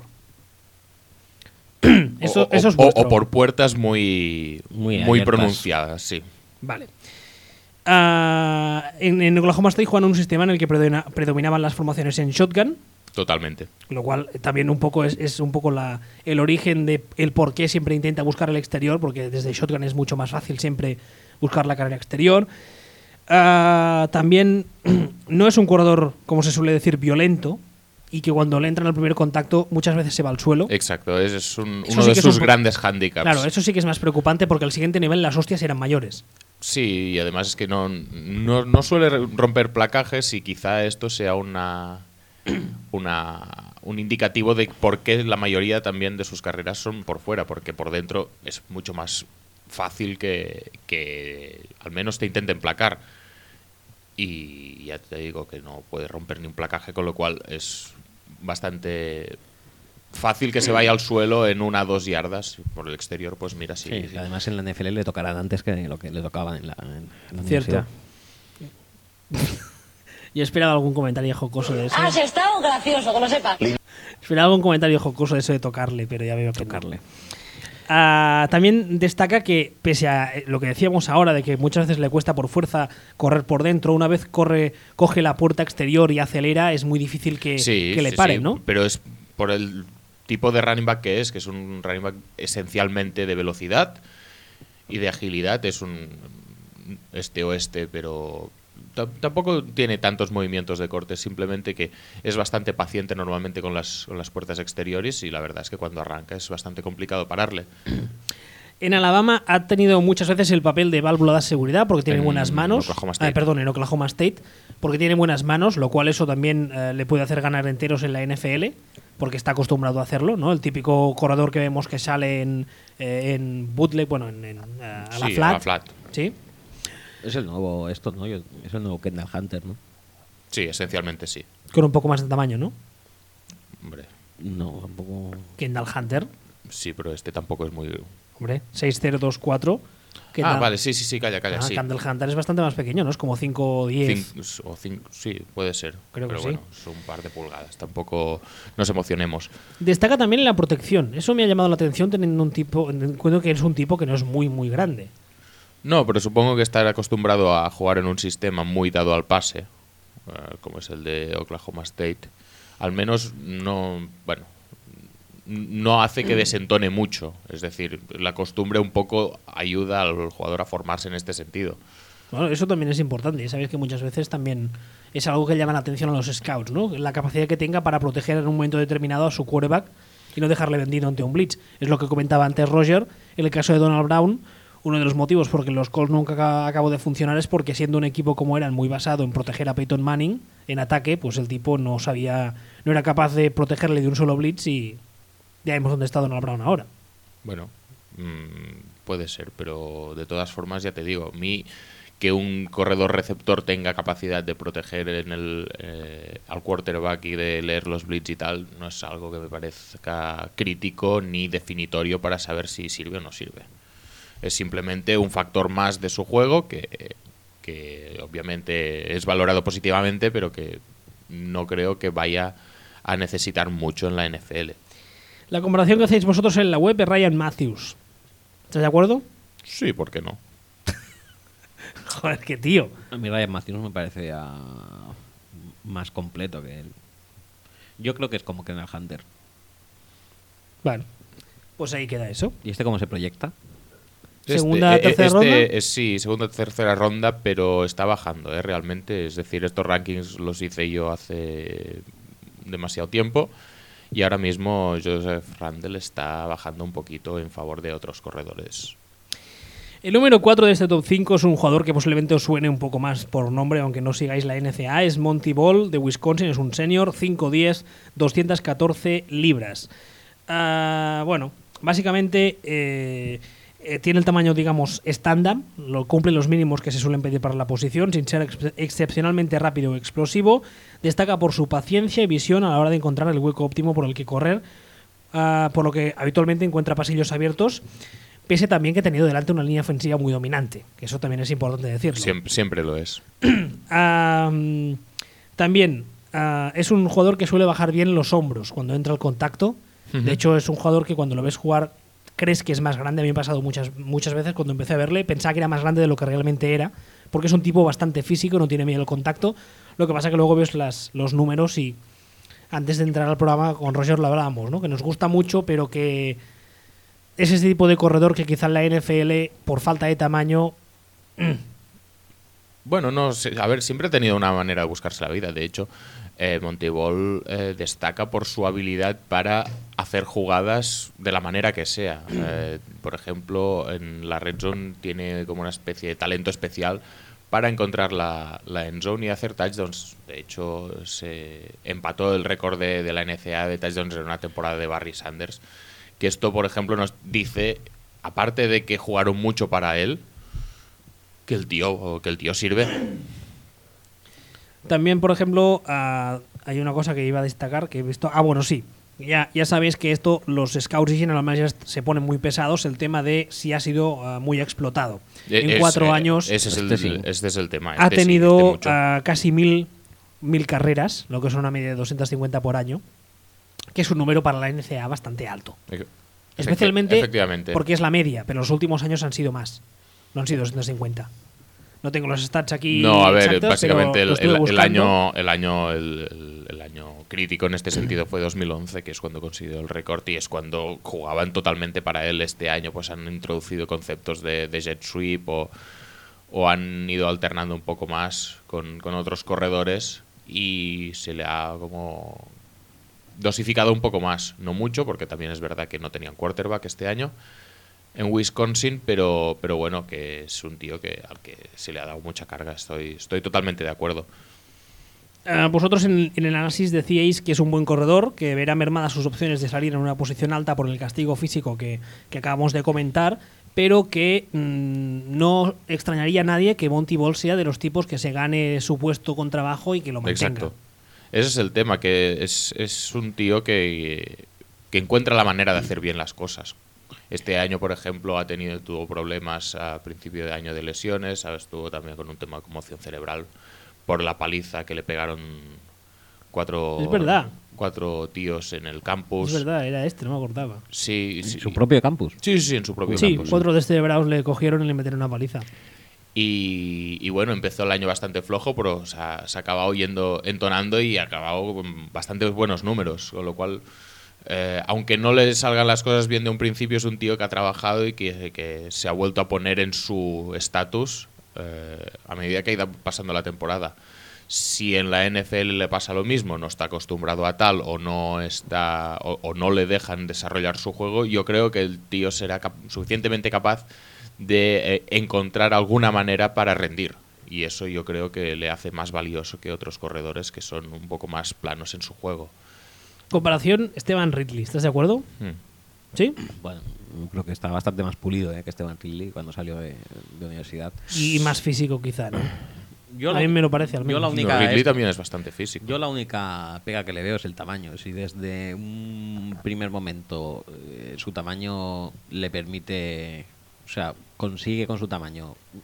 Speaker 1: eso,
Speaker 2: o,
Speaker 1: eso es
Speaker 2: o-
Speaker 1: vuestro.
Speaker 2: o por puertas muy,
Speaker 3: Muy
Speaker 2: muy,
Speaker 3: abiertas.
Speaker 2: pronunciadas, sí.
Speaker 1: Vale. Ah, en, en Oklahoma State juegan un sistema en el que predomina- predominaban las formaciones en shotgun,
Speaker 2: Totalmente.
Speaker 1: lo cual también un poco es, es un poco la, el origen de el por qué siempre intenta buscar el exterior, porque desde shotgun es mucho más fácil siempre buscar la carrera exterior. Ah, también no es un corredor, como se suele decir, violento, y que cuando le entran al primer contacto muchas veces se va al suelo.
Speaker 2: Exacto, ese es un-
Speaker 1: Eso
Speaker 2: uno
Speaker 1: sí
Speaker 2: de
Speaker 1: que es
Speaker 2: sus
Speaker 1: un po-
Speaker 2: grandes handicaps.
Speaker 1: Claro, eso sí que es más preocupante porque al siguiente nivel las hostias eran mayores.
Speaker 2: Sí, y además es que no, no, no suele romper placajes y quizá esto sea una, una un indicativo de por qué la mayoría también de sus carreras son por fuera, porque por dentro es mucho más fácil que, que al menos te intenten placar. Y ya te digo que no puede romper ni un placaje, con lo cual es bastante fácil que se vaya al suelo en una o dos yardas. Por el exterior, pues mira, sí.
Speaker 3: Sí,
Speaker 2: sí.
Speaker 3: además en la N F L le tocarán antes que lo que le tocaba en la, en la
Speaker 1: Cierto.
Speaker 3: universidad.
Speaker 1: Yo esperaba algún comentario jocoso de eso.
Speaker 5: Has estado gracioso, que lo sepas.
Speaker 1: Esperaba algún comentario jocoso de eso de tocarle, pero ya veo que no.
Speaker 3: Tocarle.
Speaker 1: Ah, también destaca que, pese a eh, lo que decíamos ahora, de que muchas veces le cuesta por fuerza correr por dentro, una vez corre, coge la puerta exterior y acelera, es muy difícil que,
Speaker 2: Sí,
Speaker 1: que le
Speaker 2: sí,
Speaker 1: paren,
Speaker 2: sí,
Speaker 1: ¿no?
Speaker 2: Pero es por el tipo de running back que es, que es un running back esencialmente de velocidad y de agilidad. Es un este-oeste, pero t- tampoco tiene tantos movimientos de corte, simplemente que es bastante paciente normalmente con las, con las puertas exteriores y la verdad es que cuando arranca es bastante complicado pararle.
Speaker 1: En Alabama ha tenido muchas veces el papel de válvula de seguridad porque tiene
Speaker 2: En
Speaker 1: buenas manos.
Speaker 2: Oklahoma State.
Speaker 1: Ah, perdón, en Oklahoma State, porque tiene buenas manos, lo cual eso también eh, le puede hacer ganar enteros en la N F L, porque está acostumbrado a hacerlo, ¿no? El típico corredor que vemos que sale en, eh, en bootleg, bueno, en, en, eh, a, la
Speaker 2: Sí,
Speaker 1: flat,
Speaker 2: a la flat.
Speaker 1: Sí.
Speaker 3: Es el nuevo esto, ¿no? Yo- es el nuevo Kendall Hunter, ¿no?
Speaker 2: Sí, esencialmente sí.
Speaker 1: Con un poco más de tamaño, ¿no?
Speaker 2: Hombre,
Speaker 3: No, tampoco.
Speaker 1: Kendall Hunter,
Speaker 2: sí, pero este tampoco es muy...
Speaker 1: hombre, seis cero dos cuatro.
Speaker 2: Ah, vale, sí, sí, sí, calla, calla,
Speaker 1: Ah,
Speaker 2: sí.
Speaker 1: Kendall Hunter es bastante más pequeño, ¿no? Es como cinco diez.
Speaker 2: Cin- o cin- sí, puede ser.
Speaker 1: Creo que
Speaker 2: pero
Speaker 1: sí.
Speaker 2: bueno, son un par de pulgadas. Tampoco nos emocionemos.
Speaker 1: Destaca también en la protección. Eso me ha llamado la atención teniendo un tipo, en cuenta que es un tipo que no es muy, muy grande.
Speaker 2: No, pero supongo que estar acostumbrado a jugar en un sistema muy dado al pase, eh, como es el de Oklahoma State, al menos no, bueno, no hace que desentone mucho. Es decir, la costumbre un poco ayuda al jugador a formarse en este sentido.
Speaker 1: Bueno, eso también es importante. Ya sabéis que muchas veces también es algo que llama la atención a los scouts, ¿no? La capacidad que tenga para proteger en un momento determinado a su quarterback y no dejarle vendido ante un blitz. Es lo que comentaba antes Roger. En el caso de Donald Brown, uno de los motivos por que los Colts nunca aca- acabó de funcionar es porque siendo un equipo como eran muy basado en proteger a Peyton Manning en ataque, pues el tipo no sabía, no era capaz de protegerle de un solo blitz y ya vemos dónde está Donald Brown ahora.
Speaker 2: Bueno, mm, puede ser, pero de todas formas ya te digo, a mí que un corredor receptor tenga capacidad de proteger en el, eh, al quarterback y de leer los blitz y tal, no es algo que me parezca crítico ni definitorio para saber si sirve o no sirve. Es simplemente un factor más de su juego que, que obviamente es valorado positivamente, pero que no creo que vaya a necesitar mucho en la N F L.
Speaker 1: La comparación que hacéis vosotros en la web es Ryan Matthews. ¿Estás de acuerdo?
Speaker 2: Sí, ¿por qué no?
Speaker 1: Joder, qué tío.
Speaker 3: A mí Ryan Matthews me parece ya más completo que él. Yo creo que es como Kenneth Hunter.
Speaker 1: Bueno, pues ahí queda eso.
Speaker 3: ¿Y este cómo se proyecta?
Speaker 1: Segunda,
Speaker 2: Este,
Speaker 1: tercera
Speaker 2: este,
Speaker 1: ronda.
Speaker 2: es- sí, segunda, tercera ronda, pero está bajando, ¿eh? Realmente. Es decir, estos rankings los hice yo hace demasiado tiempo y ahora mismo Joseph Randle está bajando un poquito en favor de otros corredores.
Speaker 1: El número cuatro de este top cinco es un jugador que posiblemente os suene un poco más por nombre, aunque no sigáis la N C A A. Es Monty Ball, de Wisconsin, es un senior, cinco diez, doscientas catorce libras. Ah, bueno, básicamente eh, eh, tiene el tamaño, digamos, estándar, lo cumple los mínimos que se suelen pedir para la posición, sin ser ex excepcionalmente rápido o explosivo. Destaca por su paciencia y visión a la hora de encontrar el hueco óptimo por el que correr, ah, por lo que habitualmente encuentra pasillos abiertos. Pese también que ha tenido delante una línea ofensiva muy dominante, que eso también es importante decirlo.
Speaker 2: Siempre, siempre lo es.
Speaker 1: Ah, también ah, es un jugador que suele bajar bien los hombros cuando entra al contacto. De hecho, es un jugador que cuando lo ves jugar crees que es más grande. A mí me ha pasado muchas, muchas veces cuando empecé a verle, pensaba que era más grande de lo que realmente era, porque es un tipo bastante físico, no tiene miedo al contacto. Lo que pasa que luego ves las, los números y antes de entrar al programa con Roger lo hablábamos, ¿no? Que nos gusta mucho, pero que es ese tipo de corredor que quizá en la N F L, por falta de tamaño...
Speaker 2: Bueno, no sé, a ver, siempre ha tenido una manera de buscarse la vida. De hecho, eh, Monty Ball eh, destaca por su habilidad para hacer jugadas de la manera que sea. Eh, por ejemplo, en la red zone tiene como una especie de talento especial para encontrar la, la end zone y hacer touchdowns. De hecho, se empató el récord de, de la N C A A de touchdowns en una temporada de Barry Sanders. Que esto, por ejemplo, nos dice, aparte de que jugaron mucho para él, que el tío, que el tío sirve.
Speaker 1: También, por ejemplo, uh, hay una cosa que iba a destacar que he visto. Ah, bueno, sí. Ya, ya sabéis que esto, los scouts y general managers se ponen muy pesados, el tema de si ha sido uh, muy explotado. En
Speaker 2: Es-
Speaker 1: cuatro
Speaker 2: eh,
Speaker 1: años
Speaker 2: Ese es, el,
Speaker 3: Este sí.
Speaker 2: este es el tema.
Speaker 1: ha
Speaker 2: este sí,
Speaker 1: tenido
Speaker 2: este mucho.
Speaker 1: uh, casi mil, mil carreras, lo que es una media de doscientas cincuenta por año, que es un número para la N C A A bastante alto.
Speaker 2: Efecti-
Speaker 1: Especialmente
Speaker 2: efectivamente.
Speaker 1: porque es la media, pero los últimos años han sido más. No han sido doscientos cincuenta. No tengo los stats aquí.
Speaker 2: No, a ver,
Speaker 1: exactos,
Speaker 2: básicamente
Speaker 1: pero
Speaker 2: el,
Speaker 1: lo estuve
Speaker 2: el- el
Speaker 1: buscando.
Speaker 2: año, el, año, el, el- el año crítico en este sentido fue dos mil once, que es cuando consiguió el récord y es cuando jugaban totalmente para él. Este año pues han introducido conceptos de, de jet sweep o, o han ido alternando un poco más con, con otros corredores y se le ha como dosificado un poco más. No mucho, porque también es verdad que no tenían quarterback este año en Wisconsin, pero, pero bueno, que es un tío que al que se le ha dado mucha carga. Estoy, estoy totalmente de acuerdo.
Speaker 1: Ah, vosotros en, en el análisis decíais que es un buen corredor, que verá mermadas sus opciones de salir en una posición alta por el castigo físico que, que acabamos de comentar, pero que mmm, no extrañaría a nadie que Monty Ball sea de los tipos que se gane su puesto con trabajo y que lo mantenga.
Speaker 2: Exacto. Ese es el tema, que es, es un tío que, que encuentra la manera de hacer bien las cosas. Este año, por ejemplo, ha tenido tuvo problemas a principio de año de lesiones, ¿sabes? Estuvo también con un tema de conmoción cerebral por la paliza que le pegaron cuatro,
Speaker 1: Es verdad.
Speaker 2: cuatro tíos en el campus.
Speaker 1: Es verdad, era este, no me acordaba.
Speaker 2: Sí,
Speaker 3: En
Speaker 2: sí.
Speaker 3: su propio campus.
Speaker 2: Sí, sí, en su propio
Speaker 1: Sí,
Speaker 2: campus.
Speaker 1: cuatro descerebrados le cogieron y le metieron una paliza.
Speaker 2: Y, y bueno, empezó el año bastante flojo, pero se ha, se ha acabado yendo, entonando y ha acabado con bastantes buenos números, con lo cual, eh, aunque no le salgan las cosas bien de un principio, es un tío que ha trabajado y que, que se ha vuelto a poner en su estatus eh, a medida que ha ido pasando la temporada. Si en la N F L le pasa lo mismo, no está acostumbrado a tal o no está o, o no le dejan desarrollar su juego, yo creo que el tío será cap- suficientemente capaz de eh, encontrar alguna manera para rendir. Y eso yo creo que le hace más valioso que otros corredores que son un poco más planos en su juego.
Speaker 1: Comparación, Esteban Ridley, ¿estás de acuerdo?
Speaker 2: Hmm.
Speaker 1: ¿Sí?
Speaker 3: Bueno, creo que está bastante más pulido ¿eh? que Esteban Ridley cuando salió de, de universidad.
Speaker 1: Y más físico quizá, ¿no?
Speaker 3: Yo
Speaker 1: A
Speaker 3: la-
Speaker 1: mí me lo parece, al
Speaker 3: yo
Speaker 1: menos.
Speaker 3: la
Speaker 2: No,
Speaker 3: única
Speaker 2: Ridley
Speaker 3: es-
Speaker 2: también es bastante físico.
Speaker 3: Yo la única pega que le veo es el tamaño. Si desde un primer momento eh, su tamaño le permite, o sea, consigue con su tamaño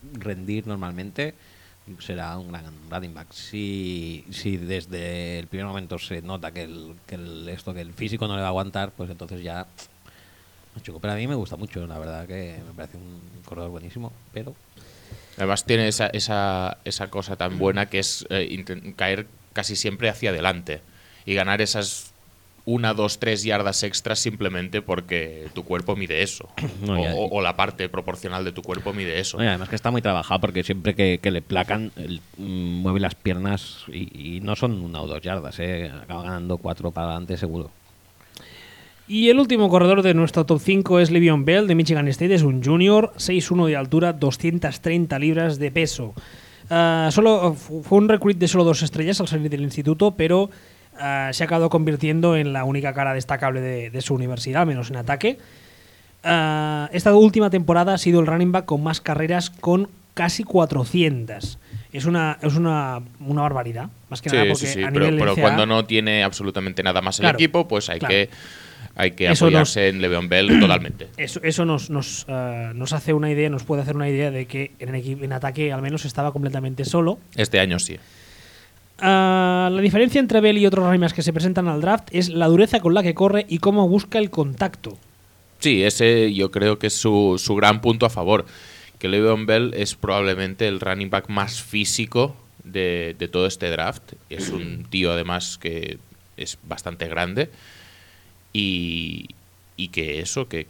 Speaker 3: rendir normalmente, será un gran running back. Si, si desde el primer momento se nota que el, que el esto que el físico no le va a aguantar, pues entonces ya chico, pero a mí me gusta mucho, la verdad que me parece un corredor buenísimo, pero
Speaker 2: además tiene esa, esa, esa cosa tan buena que es eh, caer casi siempre hacia adelante y ganar esas una, dos, tres yardas extras simplemente porque tu cuerpo mide eso.
Speaker 3: No, ya,
Speaker 2: o, o la parte proporcional de tu cuerpo mide eso.
Speaker 3: No, y además que está muy trabajado porque siempre que, que le placan, él, mm, mueve las piernas y, y no son una o dos yardas, ¿eh? Acaba ganando cuatro para adelante seguro.
Speaker 1: Y el último corredor de nuestro top cinco es Le'Veon Bell de Michigan State. Es un junior, seis uno de altura, doscientas treinta libras de peso. Uh, solo fue un recruit de solo dos estrellas al salir del instituto, pero uh, se ha acabado convirtiendo en la única cara destacable de, de su universidad, al menos en ataque. Uh, esta última temporada ha sido el running back con más carreras, con casi cuatrocientas. Es una es una, una barbaridad, más que
Speaker 2: sí,
Speaker 1: nada porque
Speaker 2: sí, sí,
Speaker 1: a
Speaker 2: pero,
Speaker 1: nivel
Speaker 2: pero
Speaker 1: N C A A,
Speaker 2: cuando no tiene absolutamente nada más el
Speaker 1: claro,
Speaker 2: equipo, pues hay
Speaker 1: claro.
Speaker 2: que hay que
Speaker 1: Eso
Speaker 2: apoyarse
Speaker 1: nos,
Speaker 2: en Le'Veon Bell totalmente.
Speaker 1: Eso, eso nos, nos, uh, nos hace una idea, nos puede hacer una idea de que en, equipo, en ataque al menos estaba completamente solo.
Speaker 2: Este año sí.
Speaker 1: Uh, la diferencia entre Bell y otros running backs que se presentan al draft es la dureza con la que corre y cómo busca el contacto.
Speaker 2: Sí, ese yo creo que es su, su gran punto a favor. Que Le'Veon Bell es probablemente el running back más físico de, de todo este draft. Es un tío además que es bastante grande y, y que eso, que,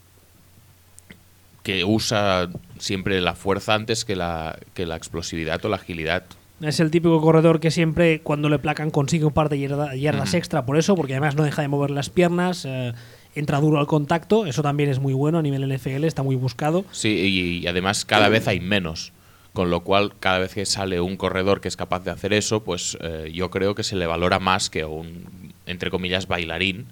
Speaker 2: que usa siempre la fuerza antes que la, que la explosividad o la agilidad.
Speaker 1: Es el típico corredor que siempre cuando le placan consigue un par de yarda, yardas uh-huh. extra por eso, porque además no deja de mover las piernas, eh, entra duro al contacto, eso también es muy bueno a nivel N F L, está muy buscado.
Speaker 2: Sí, y, y además cada vez hay menos, con lo cual cada vez que sale un corredor que es capaz de hacer eso, pues eh, yo creo que se le valora más que un, entre comillas, bailarín,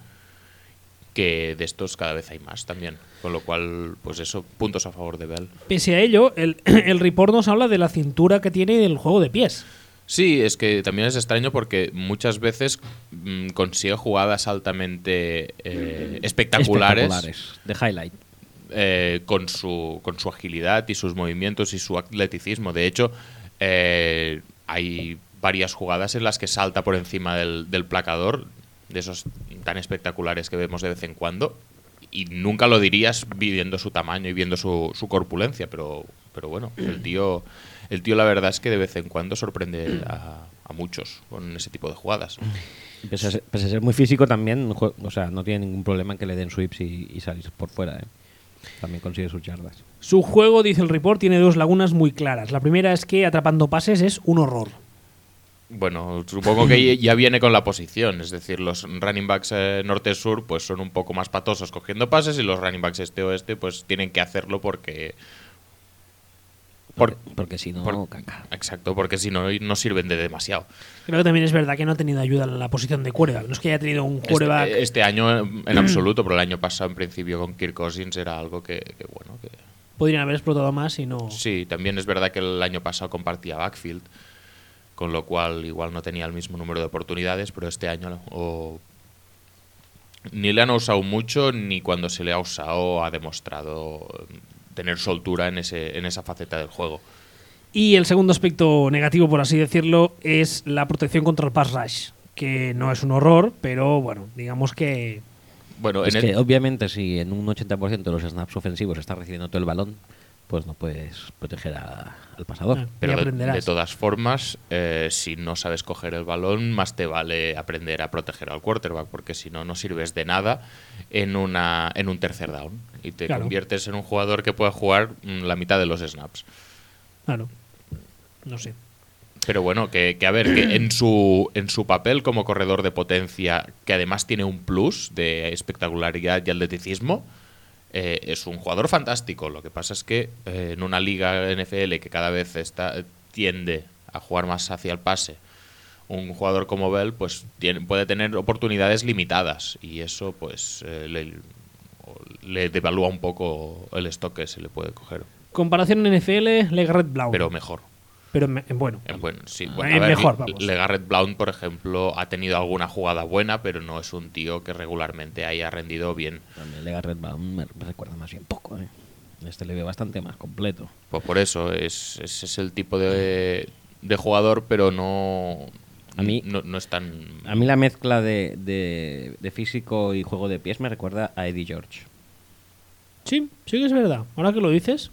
Speaker 2: que de estos cada vez hay más también. Con lo cual, pues eso, puntos a favor de Bell.
Speaker 1: Pese a ello, el, el report nos habla de la cintura que tiene el juego de pies.
Speaker 2: Sí, es que también es extraño porque muchas veces mmm, consigue jugadas altamente eh, espectaculares,
Speaker 3: espectaculares, de highlight.
Speaker 2: Eh, con, su, con su agilidad y sus movimientos y su atleticismo. De hecho, eh, hay varias jugadas en las que salta por encima del, del placador, de esos tan espectaculares que vemos de vez en cuando, y nunca lo dirías viendo su tamaño y viendo su, su corpulencia, pero, pero bueno, el tío, el tío la verdad es que de vez en cuando sorprende a, a muchos con ese tipo de jugadas.
Speaker 3: Pese a, ser, pese a ser muy físico también, o sea, no tiene ningún problema en que le den sweeps y, y salir por fuera, ¿eh? También consigue sus yardas.
Speaker 1: Su juego, dice el report, tiene dos lagunas muy claras. La primera es que atrapando pases es un horror.
Speaker 2: Bueno, supongo que ya viene con la posición, es decir, los running backs eh, norte-sur pues son un poco más patosos cogiendo pases y los running backs este-oeste pues tienen que hacerlo porque...
Speaker 3: Por, porque, porque si no,
Speaker 2: por,
Speaker 3: caca.
Speaker 2: Exacto, porque si no, no sirven de demasiado.
Speaker 1: Creo que también es verdad que no ha tenido ayuda en la posición de quarterback. No es que haya tenido un quarterback...
Speaker 2: Este, este año en absoluto, pero el año pasado en principio con Kirk Cousins era algo que, que bueno... que
Speaker 1: podrían haber explotado más y no...
Speaker 2: Sí, también es verdad que el año pasado compartía backfield, con lo cual igual no tenía el mismo número de oportunidades, pero este año o, ni le han usado mucho, ni cuando se le ha usado ha demostrado tener soltura en, ese, en esa faceta del juego.
Speaker 1: Y el segundo aspecto negativo, por así decirlo, es la protección contra el pass rush, que no es un horror, pero bueno, digamos que...
Speaker 2: Bueno,
Speaker 3: es
Speaker 2: en
Speaker 3: que
Speaker 2: el...
Speaker 3: obviamente si en un ochenta por ciento de los snaps ofensivos está recibiendo todo el balón, pues no puedes proteger a, al pasador.
Speaker 1: Ah,
Speaker 2: pero de, de todas formas, eh, si no sabes coger el balón, más te vale aprender a proteger al quarterback, porque si no, no sirves de nada en, una, en un tercer down. Y te claro. conviertes en un jugador que puede jugar la mitad de los snaps.
Speaker 1: Claro. No sé.
Speaker 2: Pero bueno, que, que a ver, que en su, en su papel como corredor de potencia, que además tiene un plus de espectacularidad y atleticismo, Eh, es un jugador fantástico. Lo que pasa es que eh, en una liga N F L que cada vez está, tiende a jugar más hacia el pase, un jugador como Bell pues tiene, puede tener oportunidades limitadas y eso pues eh, le, le devalúa un poco el stock que se le puede coger.
Speaker 1: Comparación en N F L, LeGarrette Blount.
Speaker 2: Pero mejor.
Speaker 1: Pero en, en bueno.
Speaker 2: En bueno, sí.
Speaker 1: En
Speaker 2: Bueno, a ver,
Speaker 1: mejor, vamos.
Speaker 2: LeGarrette Blount, por ejemplo, ha tenido alguna jugada buena, pero no es un tío que regularmente haya rendido bien.
Speaker 3: También LeGarrette Blount me recuerda más bien poco, ¿eh? Este le veo bastante más completo.
Speaker 2: Pues por eso, es, es, es el tipo de, de jugador, pero no,
Speaker 3: A mí-
Speaker 2: no, no es tan...
Speaker 3: A mí la mezcla de, de, de físico y juego de pies me recuerda a Eddie George.
Speaker 1: Sí, sí que es verdad. Ahora que lo dices,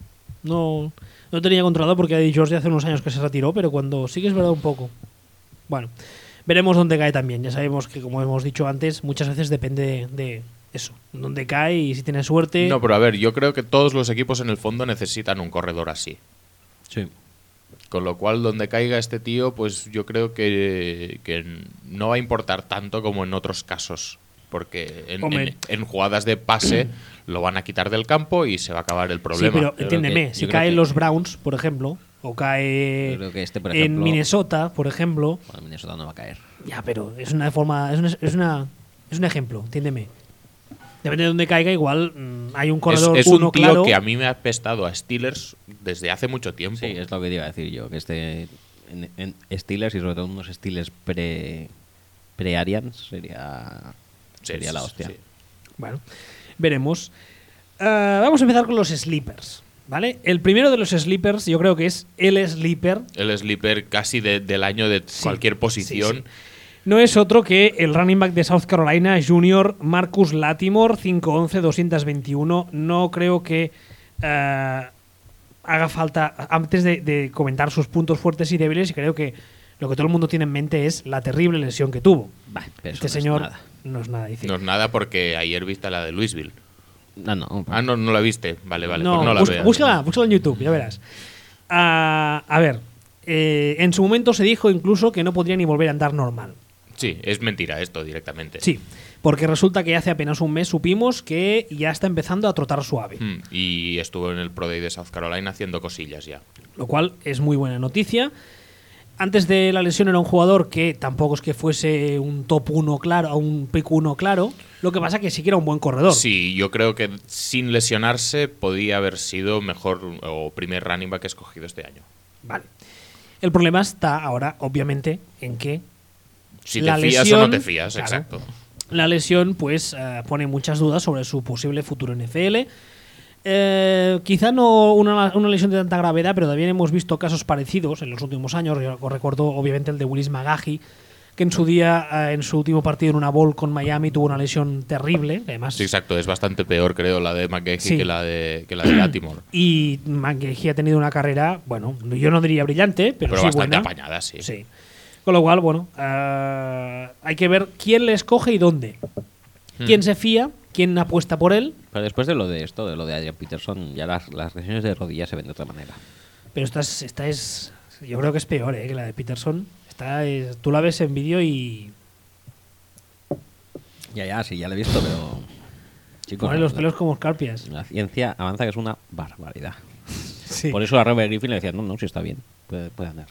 Speaker 1: no, no tenía controlado porque Eddie George hace unos años que se retiró, pero cuando sí que es verdad un poco. Bueno, veremos dónde cae también. Ya sabemos que, como hemos dicho antes, muchas veces depende de, de eso, dónde cae y si tiene suerte.
Speaker 2: No, pero a ver, yo creo que todos los equipos en el fondo necesitan un corredor así.
Speaker 3: Sí.
Speaker 2: Con lo cual, donde caiga este tío, pues yo creo que, que no va a importar tanto como en otros casos. Porque en,
Speaker 1: Hombre.
Speaker 2: en- en jugadas de pase lo van a quitar del campo y se va a acabar el
Speaker 1: Sí,
Speaker 2: problema.
Speaker 1: pero
Speaker 3: creo
Speaker 1: entiéndeme,
Speaker 3: que-
Speaker 1: si
Speaker 3: yo creo
Speaker 1: caen
Speaker 3: que-
Speaker 1: los Browns, por ejemplo, o cae
Speaker 3: Yo creo que este, por
Speaker 1: en
Speaker 3: ejemplo-
Speaker 1: Minnesota, por ejemplo,
Speaker 3: Bueno, Minnesota no va a caer.
Speaker 1: ya, pero es una forma, es, una, es, una- es un ejemplo, entiéndeme. Depende de dónde caiga, igual mm, hay un
Speaker 2: Es,
Speaker 1: corredor
Speaker 2: es
Speaker 1: uno
Speaker 2: un tío
Speaker 1: claro.
Speaker 2: que a mí me ha apestado a Steelers desde hace mucho tiempo.
Speaker 3: Sí, es lo que te iba a decir yo, que este en, en Steelers y sobre todo unos Steelers pre pre-Arians sería,
Speaker 2: Sí,
Speaker 3: sería
Speaker 2: sí,
Speaker 3: la hostia.
Speaker 2: sí.
Speaker 1: Bueno, veremos. Ah, vamos a empezar con los sleepers, ¿vale? El primero de los sleepers yo creo que es el sleeper.
Speaker 2: El sleeper casi de- del año de
Speaker 1: Sí,
Speaker 2: cualquier posición.
Speaker 1: sí, sí. No es otro que el running back de South Carolina, Junior Marcus Latimore, cinco once, doscientos veintiuno. No creo que eh, haga falta, antes de, de comentar sus puntos fuertes y débiles, creo que lo que todo el mundo tiene en mente es la terrible lesión que tuvo.
Speaker 3: Bah, pero
Speaker 1: Este
Speaker 3: eso no es
Speaker 1: señor
Speaker 3: nada.
Speaker 1: no es nada difícil.
Speaker 2: No es nada porque ayer viste la de Louisville.
Speaker 3: No, no.
Speaker 2: Ah, no, no la viste. Vale, vale.
Speaker 1: No,
Speaker 2: pues no la
Speaker 1: bus-
Speaker 2: veas.
Speaker 1: búscala, búscala en YouTube, ya verás. Ah, a ver, eh, en su momento se dijo incluso que no podría ni volver a andar normal.
Speaker 2: Sí, es mentira esto directamente.
Speaker 1: Sí, porque resulta que hace apenas un mes supimos que ya está empezando a trotar suave,
Speaker 2: Mm, Y estuvo en el Pro Day de South Carolina haciendo cosillas ya.
Speaker 1: lo cual es muy buena noticia. Antes de la lesión era un jugador que tampoco es que fuese un top uno claro, un pick uno claro, lo que pasa que sí que era un buen corredor.
Speaker 2: Sí, yo creo que sin lesionarse podía haber sido mejor o primer running back escogido este año.
Speaker 1: Vale. El problema está ahora, obviamente, en que
Speaker 2: Si
Speaker 1: La
Speaker 2: te fías o
Speaker 1: lesión,
Speaker 2: no te fías,
Speaker 1: claro.
Speaker 2: exacto.
Speaker 1: la lesión pues eh, pone muchas dudas sobre su posible futuro en N F L. Eh, quizá no una, una lesión de tanta gravedad, pero también hemos visto casos parecidos en los últimos años. Yo recuerdo obviamente el de Willis McGahee, que en su día, eh, en su último partido en una bowl con Miami, tuvo una lesión terrible. Además,
Speaker 2: Sí, exacto. Es bastante peor, creo, la de McGahee
Speaker 1: Sí.
Speaker 2: que la de, que la de Latimore.
Speaker 1: y McGahee ha tenido una carrera, bueno, yo no diría brillante, pero,
Speaker 2: Pero
Speaker 1: sí
Speaker 2: bastante
Speaker 1: buena.
Speaker 2: apañada, sí.
Speaker 1: Sí. Con lo cual, bueno, eh, hay que ver quién le escoge y dónde.
Speaker 2: Hmm.
Speaker 1: Quién se fía, quién apuesta por él.
Speaker 3: Pero después de lo de esto, de lo de Adrian Peterson, ya las, las lesiones de rodilla se ven de otra manera.
Speaker 1: Pero esta es, esta es yo creo que es peor, ¿eh? Que la de Peterson. Esta es, tú la ves en vídeo y
Speaker 3: Ya, ya, sí, ya lo he visto, pero... Chicos,
Speaker 1: pone los
Speaker 3: la-
Speaker 1: pelos como escarpias.
Speaker 3: La ciencia avanza que es una barbaridad.
Speaker 1: Sí.
Speaker 3: Por eso a Robert Griffin le decían, no, no, si está bien, puede, puede andar.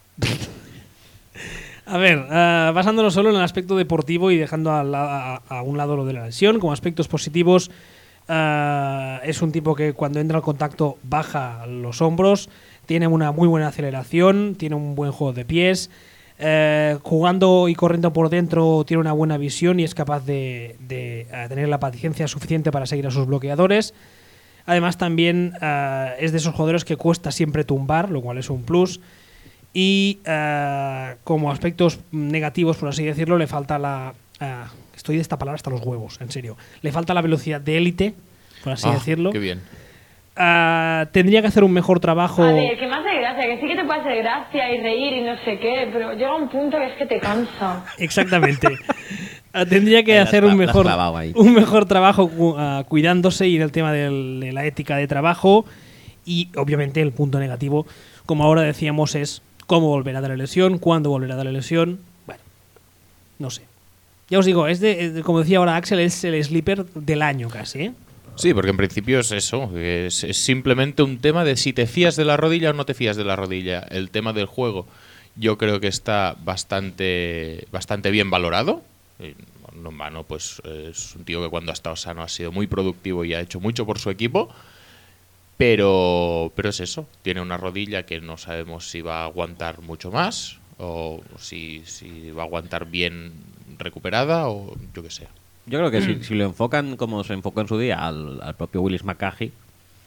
Speaker 1: A ver, eh, basándonos solo en el aspecto deportivo y dejando a, la- a- a un lado lo de la lesión, como aspectos positivos, eh, es un tipo que cuando entra al contacto baja los hombros, tiene una muy buena aceleración, tiene un buen juego de pies, eh, jugando y corriendo por dentro tiene una buena visión y es capaz de, de, eh, tener la paciencia suficiente para seguir a sus bloqueadores. Además también eh, es de esos jugadores que cuesta siempre tumbar, lo cual es un plus. Y eh, como aspectos negativos, por así decirlo, le falta la... eh, estoy de esta palabra hasta los huevos, en serio. Le falta la velocidad de élite, por así
Speaker 2: Ah,
Speaker 1: decirlo.
Speaker 2: Qué bien.
Speaker 1: Eh, tendría que hacer un mejor trabajo...
Speaker 6: A ver, que me hace gracia, que sí que te puede hacer gracia y reír y no sé qué, pero llega un punto que es que te cansa.
Speaker 1: Exactamente. Eh, tendría que
Speaker 3: Ahí la has
Speaker 1: hacer
Speaker 3: cla-
Speaker 1: un
Speaker 3: la has
Speaker 1: mejor,
Speaker 3: clavado ahí.
Speaker 1: un mejor trabajo cu- ah, cuidándose y en el tema del- de la ética de trabajo. Y obviamente el punto negativo, como ahora decíamos, es cómo volver a dar la lesión, cuándo volver a dar la lesión. Bueno, no sé. Ya os digo, es de, es de- como decía ahora Axel, es el sleeper del año casi, ¿eh?
Speaker 2: Sí, porque en principio es eso. Es, es simplemente un tema de si te fías de la rodilla o no te fías de la rodilla. El tema del juego yo creo que está bastante, bastante bien valorado. Y no en vano, pues es un tío que cuando ha estado sano ha sido muy productivo y ha hecho mucho por su equipo. Pero, pero es eso. Tiene una rodilla que no sabemos si va a aguantar mucho más o si, si va a aguantar bien recuperada o yo qué sé.
Speaker 3: Yo creo que si, si lo enfocan como se enfocó en su día al, al propio Willis McGahee,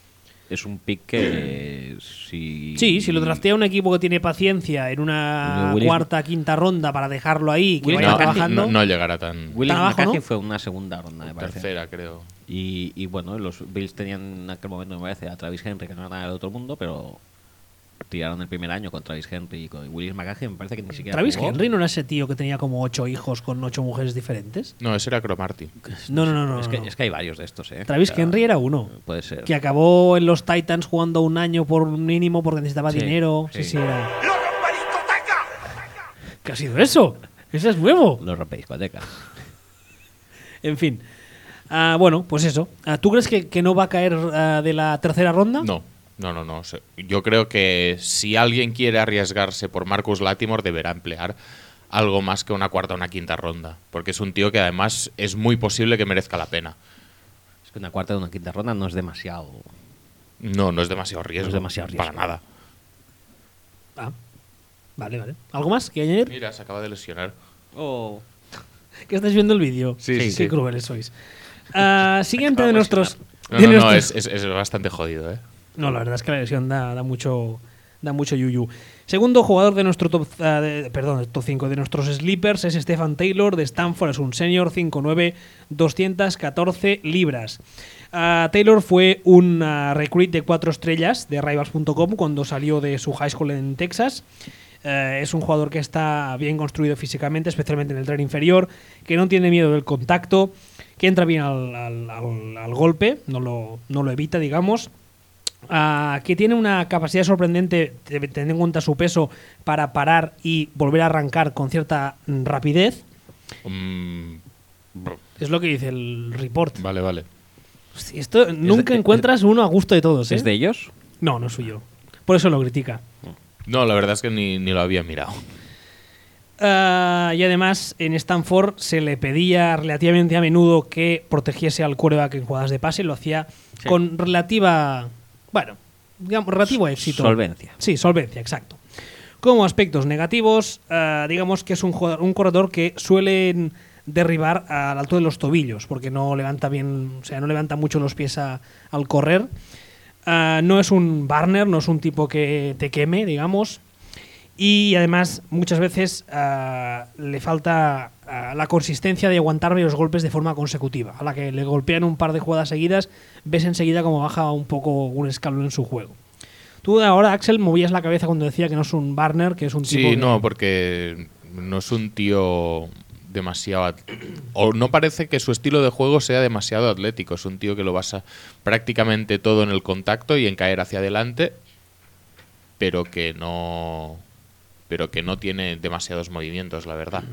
Speaker 3: es un pick que si...
Speaker 1: Sí, si lo draftea un equipo que tiene paciencia en una
Speaker 3: Willis-
Speaker 1: cuarta, quinta ronda para dejarlo ahí, que
Speaker 3: Willis
Speaker 1: vaya
Speaker 2: No,
Speaker 3: McCarthy
Speaker 1: trabajando.
Speaker 2: no, no llegará tan.
Speaker 3: Willis
Speaker 1: Tan abajo,
Speaker 3: McCarthy
Speaker 1: ¿no?
Speaker 3: fue una segunda ronda, me parece.
Speaker 2: Tercera, creo.
Speaker 3: Y, y bueno, los Bills tenían en aquel momento, me parece, a Travis Henry, que no era nada de otro mundo, pero tiraron el primer año con Travis Henry y con Willis McCarthy, me parece que ni siquiera
Speaker 1: Travis
Speaker 3: jugó.
Speaker 1: Henry no era ese tío que tenía como ocho hijos con ocho mujeres diferentes.
Speaker 2: No, ese era Cromarty.
Speaker 1: No, no, no, no.
Speaker 3: es, que,
Speaker 1: no.
Speaker 3: es que hay varios de estos, ¿eh?
Speaker 1: Travis
Speaker 3: O sea,
Speaker 1: Henry era uno.
Speaker 3: Puede ser.
Speaker 1: Que acabó en los Titans jugando un año por mínimo porque necesitaba
Speaker 3: Sí,
Speaker 1: dinero. Sí,
Speaker 3: sí.
Speaker 1: sí, era. ¿Qué ha sido eso? Ese es nuevo.
Speaker 3: Los rompe discotecas.
Speaker 1: En fin. Ah, bueno, pues eso. Ah, ¿Tú crees que, que no va a caer ah, de la tercera ronda?
Speaker 2: No, no, no, no. sé. Yo creo que si alguien quiere arriesgarse por Marcus Latimore, deberá emplear algo más que una cuarta o una quinta ronda. Porque es un tío que además es muy posible que merezca la pena.
Speaker 3: Es que una cuarta o una quinta ronda no es demasiado.
Speaker 2: No, no es demasiado riesgo.
Speaker 3: No es demasiado riesgo.
Speaker 2: Para nada.
Speaker 1: Ah, vale, vale. ¿Algo más que añadir?
Speaker 2: Mira, se acaba de lesionar.
Speaker 3: Oh.
Speaker 1: Que estáis viendo el vídeo.
Speaker 2: Sí, sí,
Speaker 1: Qué
Speaker 2: sí.
Speaker 1: crueles sois. Ah, siguiente
Speaker 3: Acaba
Speaker 1: de
Speaker 3: de
Speaker 1: nuestros.
Speaker 2: No,
Speaker 1: de
Speaker 2: no, no,
Speaker 1: nuestros-
Speaker 2: es, es- es bastante jodido, ¿eh?
Speaker 1: No, la verdad es que la lesión da, da mucho da mucho yuyu. Segundo jugador de nuestro top, ah, de- perdón, de top cinco de nuestros sleepers es Stephen Taylor de Stanford, es un senior, cinco nueve, doscientas catorce libras. Ah, Taylor fue un ah, recruit de cuatro estrellas de Rivals punto com cuando salió de su high school en Texas. Eh, es un jugador que está bien construido físicamente, especialmente en el tren inferior, que no tiene miedo del contacto, que entra bien al, al- al- al golpe, no lo, no lo evita, digamos. Ah, que tiene una capacidad sorprendente, te- teniendo en cuenta su peso, para parar y volver a arrancar con cierta mm, rapidez.
Speaker 2: Mm,
Speaker 1: Es lo que dice el report.
Speaker 2: vale, vale.
Speaker 1: Hostia, esto nunca
Speaker 3: de-
Speaker 1: encuentras uno a gusto de todos, ¿eh?
Speaker 3: ¿Es de ellos?
Speaker 1: No, no es suyo. Por eso lo critica.
Speaker 2: No, la verdad es que ni, ni lo había mirado.
Speaker 1: Ah, y además, en Stanford se le pedía relativamente a menudo que protegiese al quarterback en jugadas de pase. Lo hacía
Speaker 3: Sí.
Speaker 1: con relativa. Bueno, digamos, relativo éxito.
Speaker 3: Solvencia.
Speaker 1: Sí, solvencia, exacto. Como aspectos negativos, ah, digamos que es un, jugador- un corredor que suelen derribar al alto de los tobillos, porque no levanta bien, o sea, no levanta mucho los pies a- al correr. Ah, no es un Barner, no es un tipo que te queme, digamos. Y además, muchas veces ah, le falta ah, la consistencia de aguantar varios golpes de forma consecutiva. A la que le golpean un par de jugadas seguidas, ves enseguida cómo baja un poco un escalón en su juego. Tú ahora, Axel, movías la cabeza cuando decía que no es un Barner, que es un tipo.
Speaker 2: Sí,
Speaker 1: que-
Speaker 2: no, porque no es un tío demasiado... at- O no parece que su estilo de juego sea demasiado atlético. Es un tío que lo basa prácticamente todo en el contacto y en caer hacia adelante, pero que no... pero que no tiene demasiados movimientos, la verdad.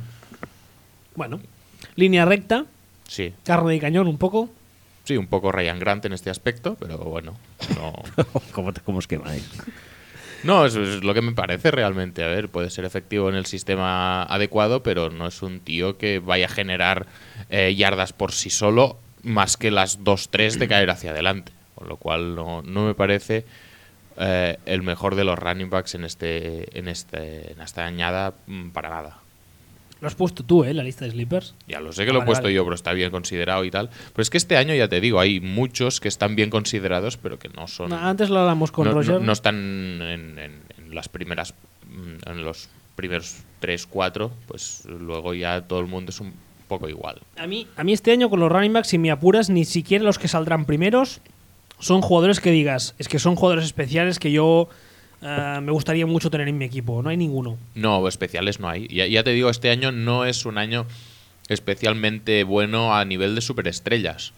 Speaker 1: Bueno, línea recta,
Speaker 2: Sí,
Speaker 1: carne de cañón un poco.
Speaker 2: sí, un poco Ryan Grant en este aspecto, pero bueno, no...
Speaker 3: ¿Cómo, te- cómo os quemáis?
Speaker 2: No, eso es lo que me parece realmente. A ver, puede ser efectivo en el sistema adecuado, pero no es un tío que vaya a generar eh, yardas por sí solo más que las dos tres de caer hacia adelante. Con lo cual no, no me parece eh, el mejor de los running backs en este en este en esta añada mm, para nada.
Speaker 1: Lo has puesto tú, ¿eh? La lista de sleepers.
Speaker 2: Ya lo sé que
Speaker 1: Ah,
Speaker 2: lo he
Speaker 1: vale,
Speaker 2: puesto
Speaker 1: vale.
Speaker 2: yo, pero está bien considerado y tal. Pero es que este año, ya te digo, hay muchos que están bien considerados, pero que no son...
Speaker 1: No, antes lo hablamos con
Speaker 2: no, no-
Speaker 1: Roger.
Speaker 2: no están en, en- en las primeras mm, en los primeros tres cuatro, pues luego ya todo el mundo es un poco igual.
Speaker 1: A mí, a mí este año con los running backs, si me apuras, ni siquiera los que saldrán primeros son jugadores que digas, es que son jugadores especiales que yo eh, me gustaría mucho tener en mi equipo. No hay ninguno.
Speaker 2: No, especiales no hay. Ya, ya te digo, este año no es un año especialmente bueno a nivel de superestrellas.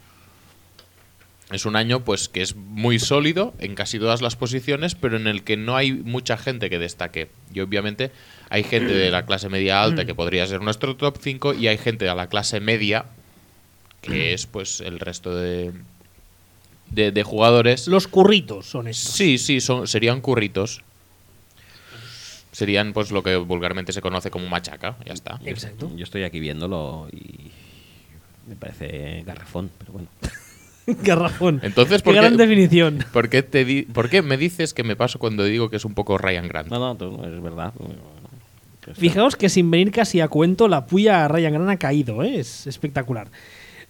Speaker 2: Es un año pues que es muy sólido en casi todas las posiciones, pero en el que no hay mucha gente que destaque. Y obviamente hay gente de la clase media alta que podría ser nuestro top cinco y hay gente de la clase media que es pues el resto de, de, de jugadores.
Speaker 1: Los curritos son estos.
Speaker 2: Sí, sí, son, serían curritos. Serían pues lo que vulgarmente se conoce como machaca, ya está.
Speaker 1: Exacto.
Speaker 3: Yo estoy aquí viéndolo y me parece garrafón, pero bueno.
Speaker 1: Garrafón.
Speaker 2: Entonces,
Speaker 1: Qué
Speaker 2: ¿por qué-
Speaker 1: gran definición.
Speaker 2: ¿Por qué, te di- ¿Por qué me dices que me paso cuando digo que es un poco Ryan Grant?
Speaker 3: No, no, tú- es verdad.
Speaker 1: Fijaos que sin venir casi a cuento, la puya a Ryan Grant ha caído, ¿eh? Es espectacular.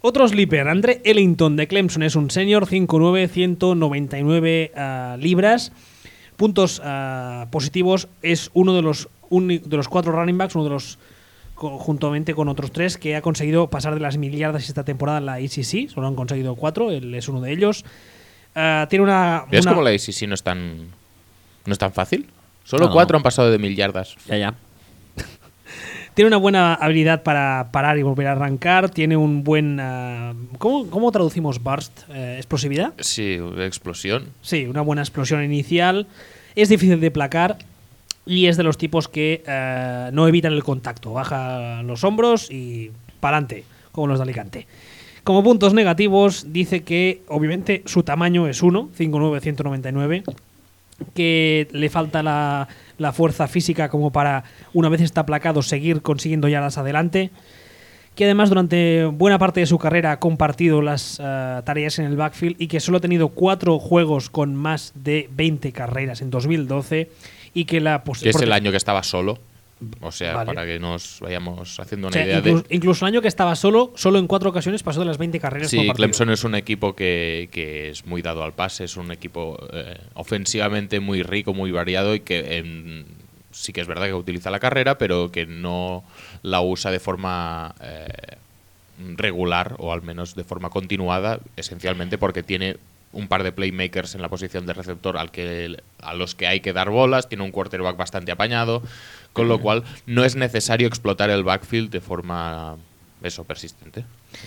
Speaker 1: Otro sleeper, Andre Ellington de Clemson, es un senior, cinco nueve, ciento noventa y nueve uh, libras. Puntos uh, positivos, es uno de los, uni- de los cuatro running backs, uno de los, co- juntamente con otros tres, que ha conseguido pasar de las mil yardas esta temporada en la A C C. Solo han conseguido cuatro, él es uno de ellos. Uh, tiene una...
Speaker 2: ¿Ves
Speaker 1: una
Speaker 2: como la A C C no es tan, no es tan fácil? Solo
Speaker 3: No.
Speaker 2: cuatro han pasado de mil yardas.
Speaker 3: Ya, ya.
Speaker 1: Tiene una buena habilidad para parar y volver a arrancar. Tiene un buen... Uh, ¿cómo, ¿Cómo traducimos burst? Eh, ¿Explosividad?
Speaker 2: Sí, explosión.
Speaker 1: Sí, una buena explosión inicial. Es difícil de placar y es de los tipos que eh, no evitan el contacto. Baja los hombros y para adelante, como los de Alicante. Como puntos negativos, dice que obviamente su tamaño es uno, cinco nueve, ciento noventa y nueve, que le falta la, la fuerza física como para, una vez está placado, seguir consiguiendo yardas adelante, que además durante buena parte de su carrera ha compartido las uh, tareas en el backfield y que solo ha tenido cuatro juegos con más de veinte carreras en dos mil doce y que la
Speaker 2: Que es el año que estaba solo. O sea,
Speaker 1: Vale.
Speaker 2: para que nos vayamos haciendo
Speaker 1: O
Speaker 2: una
Speaker 1: sea,
Speaker 2: idea
Speaker 1: incluso,
Speaker 2: de...
Speaker 1: incluso el año que estaba solo, solo en cuatro ocasiones pasó de las veinte carreras por
Speaker 2: Sí,
Speaker 1: partido.
Speaker 2: Clemson es un equipo que, que es muy dado al pase, es un equipo eh, ofensivamente muy rico, muy variado y que em, sí que es verdad que utiliza la carrera, pero que no la usa de forma eh, regular o al menos de forma continuada, esencialmente porque tiene un par de playmakers en la posición de receptor al que, a los que hay que dar bolas, tiene un quarterback bastante apañado, con lo cual no es necesario explotar el backfield de forma eso persistente.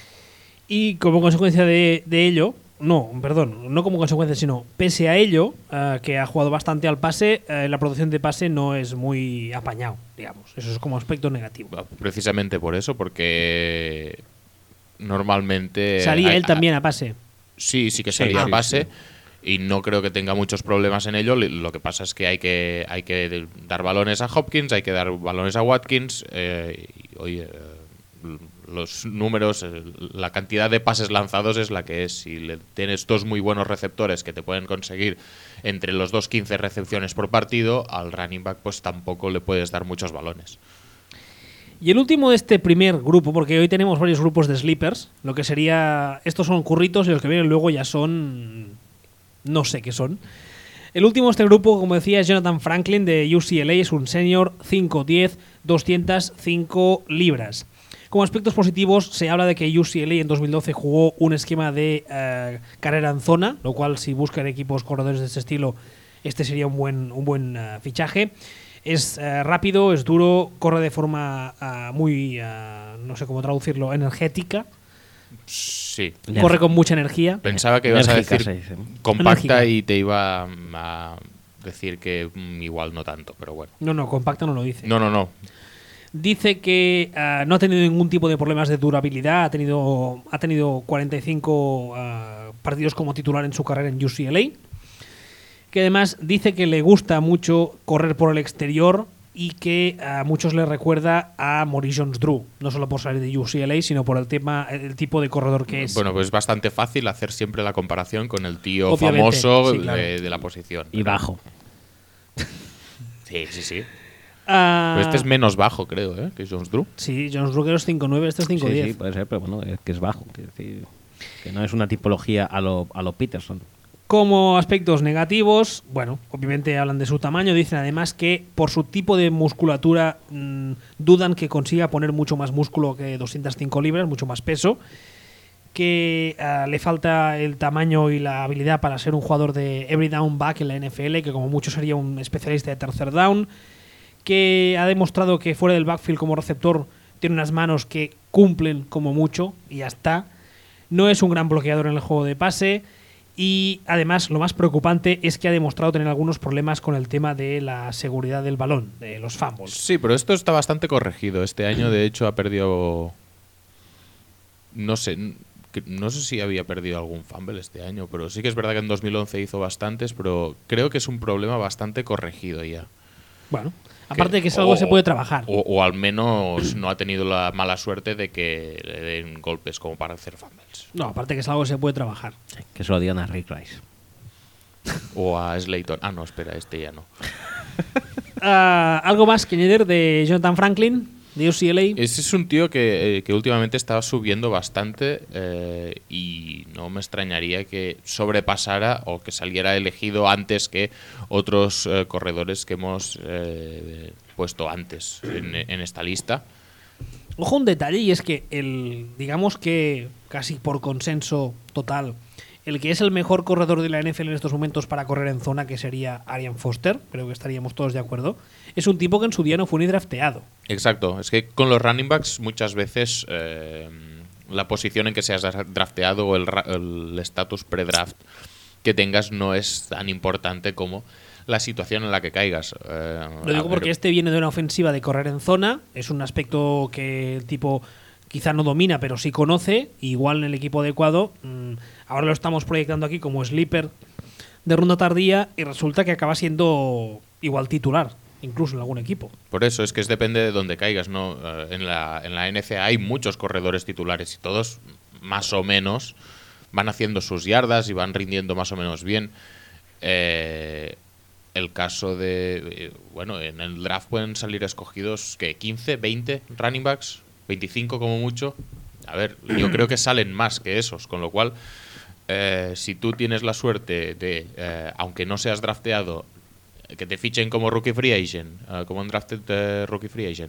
Speaker 1: Y como consecuencia de, de ello, no, perdón, no como consecuencia, sino pese a ello, uh, que ha jugado bastante al pase, uh, la producción de pase no es muy apañado, digamos. Eso es como aspecto negativo.
Speaker 2: Precisamente por eso, porque normalmente...
Speaker 1: Salía
Speaker 2: hay-
Speaker 1: él también a pase.
Speaker 2: Sí, sí que
Speaker 3: Sí,
Speaker 2: salía a
Speaker 3: sí,
Speaker 2: pase y no creo que tenga muchos problemas en ello. Lo que pasa es que hay que hay que dar balones a Hopkins, hay que dar balones a Watkins. Eh, y, oye, eh, los números, eh, la cantidad de pases lanzados es la que es. Si le tienes dos muy buenos receptores que te pueden conseguir entre los dos quince recepciones por partido, al running back pues tampoco le puedes dar muchos balones.
Speaker 1: Y el último de este primer grupo, porque hoy tenemos varios grupos de sleepers, lo que sería... Estos son curritos y los que vienen luego ya son... No sé qué son. El último de este grupo, como decía, es Jonathan Franklin de U C L A, es un senior, cinco diez, doscientas cinco libras. Como aspectos positivos, se habla de que U C L A en dos mil doce jugó un esquema de uh, carrera en zona, lo cual si buscan equipos corredores de ese estilo, este sería un buen, un buen uh, fichaje. Es uh, rápido, es duro, corre de forma uh, muy, uh, no sé cómo traducirlo, energética.
Speaker 2: Sí.
Speaker 1: Corre con mucha energía.
Speaker 2: Pensaba que ibas a
Speaker 3: Enérgica,
Speaker 2: decir
Speaker 3: se dice, ¿no?
Speaker 2: compacta
Speaker 1: Enérgica.
Speaker 2: y te iba a decir que mm, igual no tanto, pero bueno.
Speaker 1: No, no, compacta no lo dice.
Speaker 2: No, no, no.
Speaker 1: Dice que uh, no ha tenido ningún tipo de problemas de durabilidad, ha tenido, ha tenido cuarenta y cinco uh, partidos como titular en su carrera en U C L A, que además dice que le gusta mucho correr por el exterior y que a muchos le recuerda a Maurice Jones-Drew, no solo por salir de U C L A, sino por el tema, el tipo de corredor que es.
Speaker 2: Bueno, pues es bastante fácil hacer siempre la comparación con el tío
Speaker 1: Obviamente,
Speaker 2: famoso
Speaker 1: sí, claro.
Speaker 2: de, de la posición.
Speaker 3: Y bajo.
Speaker 2: Sí, sí, sí.
Speaker 1: Ah,
Speaker 2: Pero este es menos bajo, creo, ¿eh? Que Jones Drew.
Speaker 1: sí, Jones-Drew es cinco nueve, este es cinco
Speaker 3: Sí,
Speaker 1: diez.
Speaker 3: sí, puede ser, pero bueno, es que es bajo. Quiero decir, que no es una tipología a lo, a lo Peterson.
Speaker 1: Como aspectos negativos, bueno, obviamente hablan de su tamaño, dicen además que por su tipo de musculatura mmm, dudan que consiga poner mucho más músculo que doscientas cinco libras, mucho más peso, que uh, le falta el tamaño y la habilidad para ser un jugador de every down back en la N F L, que como mucho sería un especialista de tercer down, que ha demostrado que fuera del backfield como receptor tiene unas manos que cumplen como mucho y ya está. No es un gran bloqueador en el juego de pase. Y además lo más preocupante es que ha demostrado tener algunos problemas con el tema de la seguridad del balón, de los fumbles.
Speaker 2: Sí, pero esto está bastante corregido. Este año, de hecho, ha perdido... No sé, no sé si había perdido algún fumble este año, pero sí que es verdad que en dos mil once hizo bastantes, pero creo que es un problema bastante corregido ya.
Speaker 1: Bueno, aparte de que es algo que se puede trabajar.
Speaker 2: O, o al menos no ha tenido la mala suerte de que le den golpes como para hacer fumbles.
Speaker 1: No, aparte que es algo que se puede trabajar.
Speaker 3: Sí, que se lo digan a Rick Rice.
Speaker 2: O a Slayton. Ah, no, espera, este ya no.
Speaker 1: Uh, ¿Algo más que añadir de Jonathan Franklin? de U C L A.
Speaker 2: Ese es un tío que, eh, que últimamente estaba subiendo bastante eh, y no me extrañaría que sobrepasara o que saliera elegido antes que otros eh, corredores que hemos eh, puesto antes en, en esta lista.
Speaker 1: Ojo, un detalle, y es que el, digamos que casi por consenso total, el que es el mejor corredor de la N F L en estos momentos para correr en zona, que sería Arian Foster, creo que estaríamos todos de acuerdo, es un tipo que en su día no fue ni drafteado.
Speaker 2: Exacto, es que con los running backs muchas veces eh, la posición en que seas drafteado o el estatus pre-draft que tengas no es tan importante como la situación en la que caigas. Eh,
Speaker 1: Lo digo porque este viene de una ofensiva de correr en zona, es un aspecto que el tipo quizá no domina, pero sí conoce, igual en el equipo adecuado. Mmm, ahora lo estamos proyectando aquí como sleeper de ronda tardía y resulta que acaba siendo igual titular, incluso en algún equipo.
Speaker 2: Por eso, es que es depende de dónde caigas, ¿no? Eh, en la, en la N F A hay muchos corredores titulares y todos, más o menos, van haciendo sus yardas y van rindiendo más o menos bien. Eh... El caso de, bueno, en el draft pueden salir escogidos, ¿qué? quince, veinte running backs, veinticinco como mucho. A ver, yo creo que salen más que esos, con lo cual, eh, si tú tienes la suerte de, eh, aunque no seas drafteado, que te fichen como rookie free agent, uh, como un drafted uh, rookie free agent,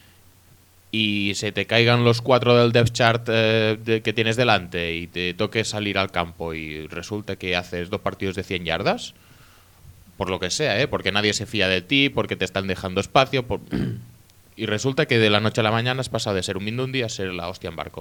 Speaker 2: y se te caigan los cuatro del depth chart uh, de, que tienes delante y te toque salir al campo y resulta que haces dos partidos de cien yardas, por lo que sea, ¿eh? Porque nadie se fía de ti, porque te están dejando espacio, por... y resulta que de la noche a la mañana has pasado de ser un mindundi a ser la hostia en barco.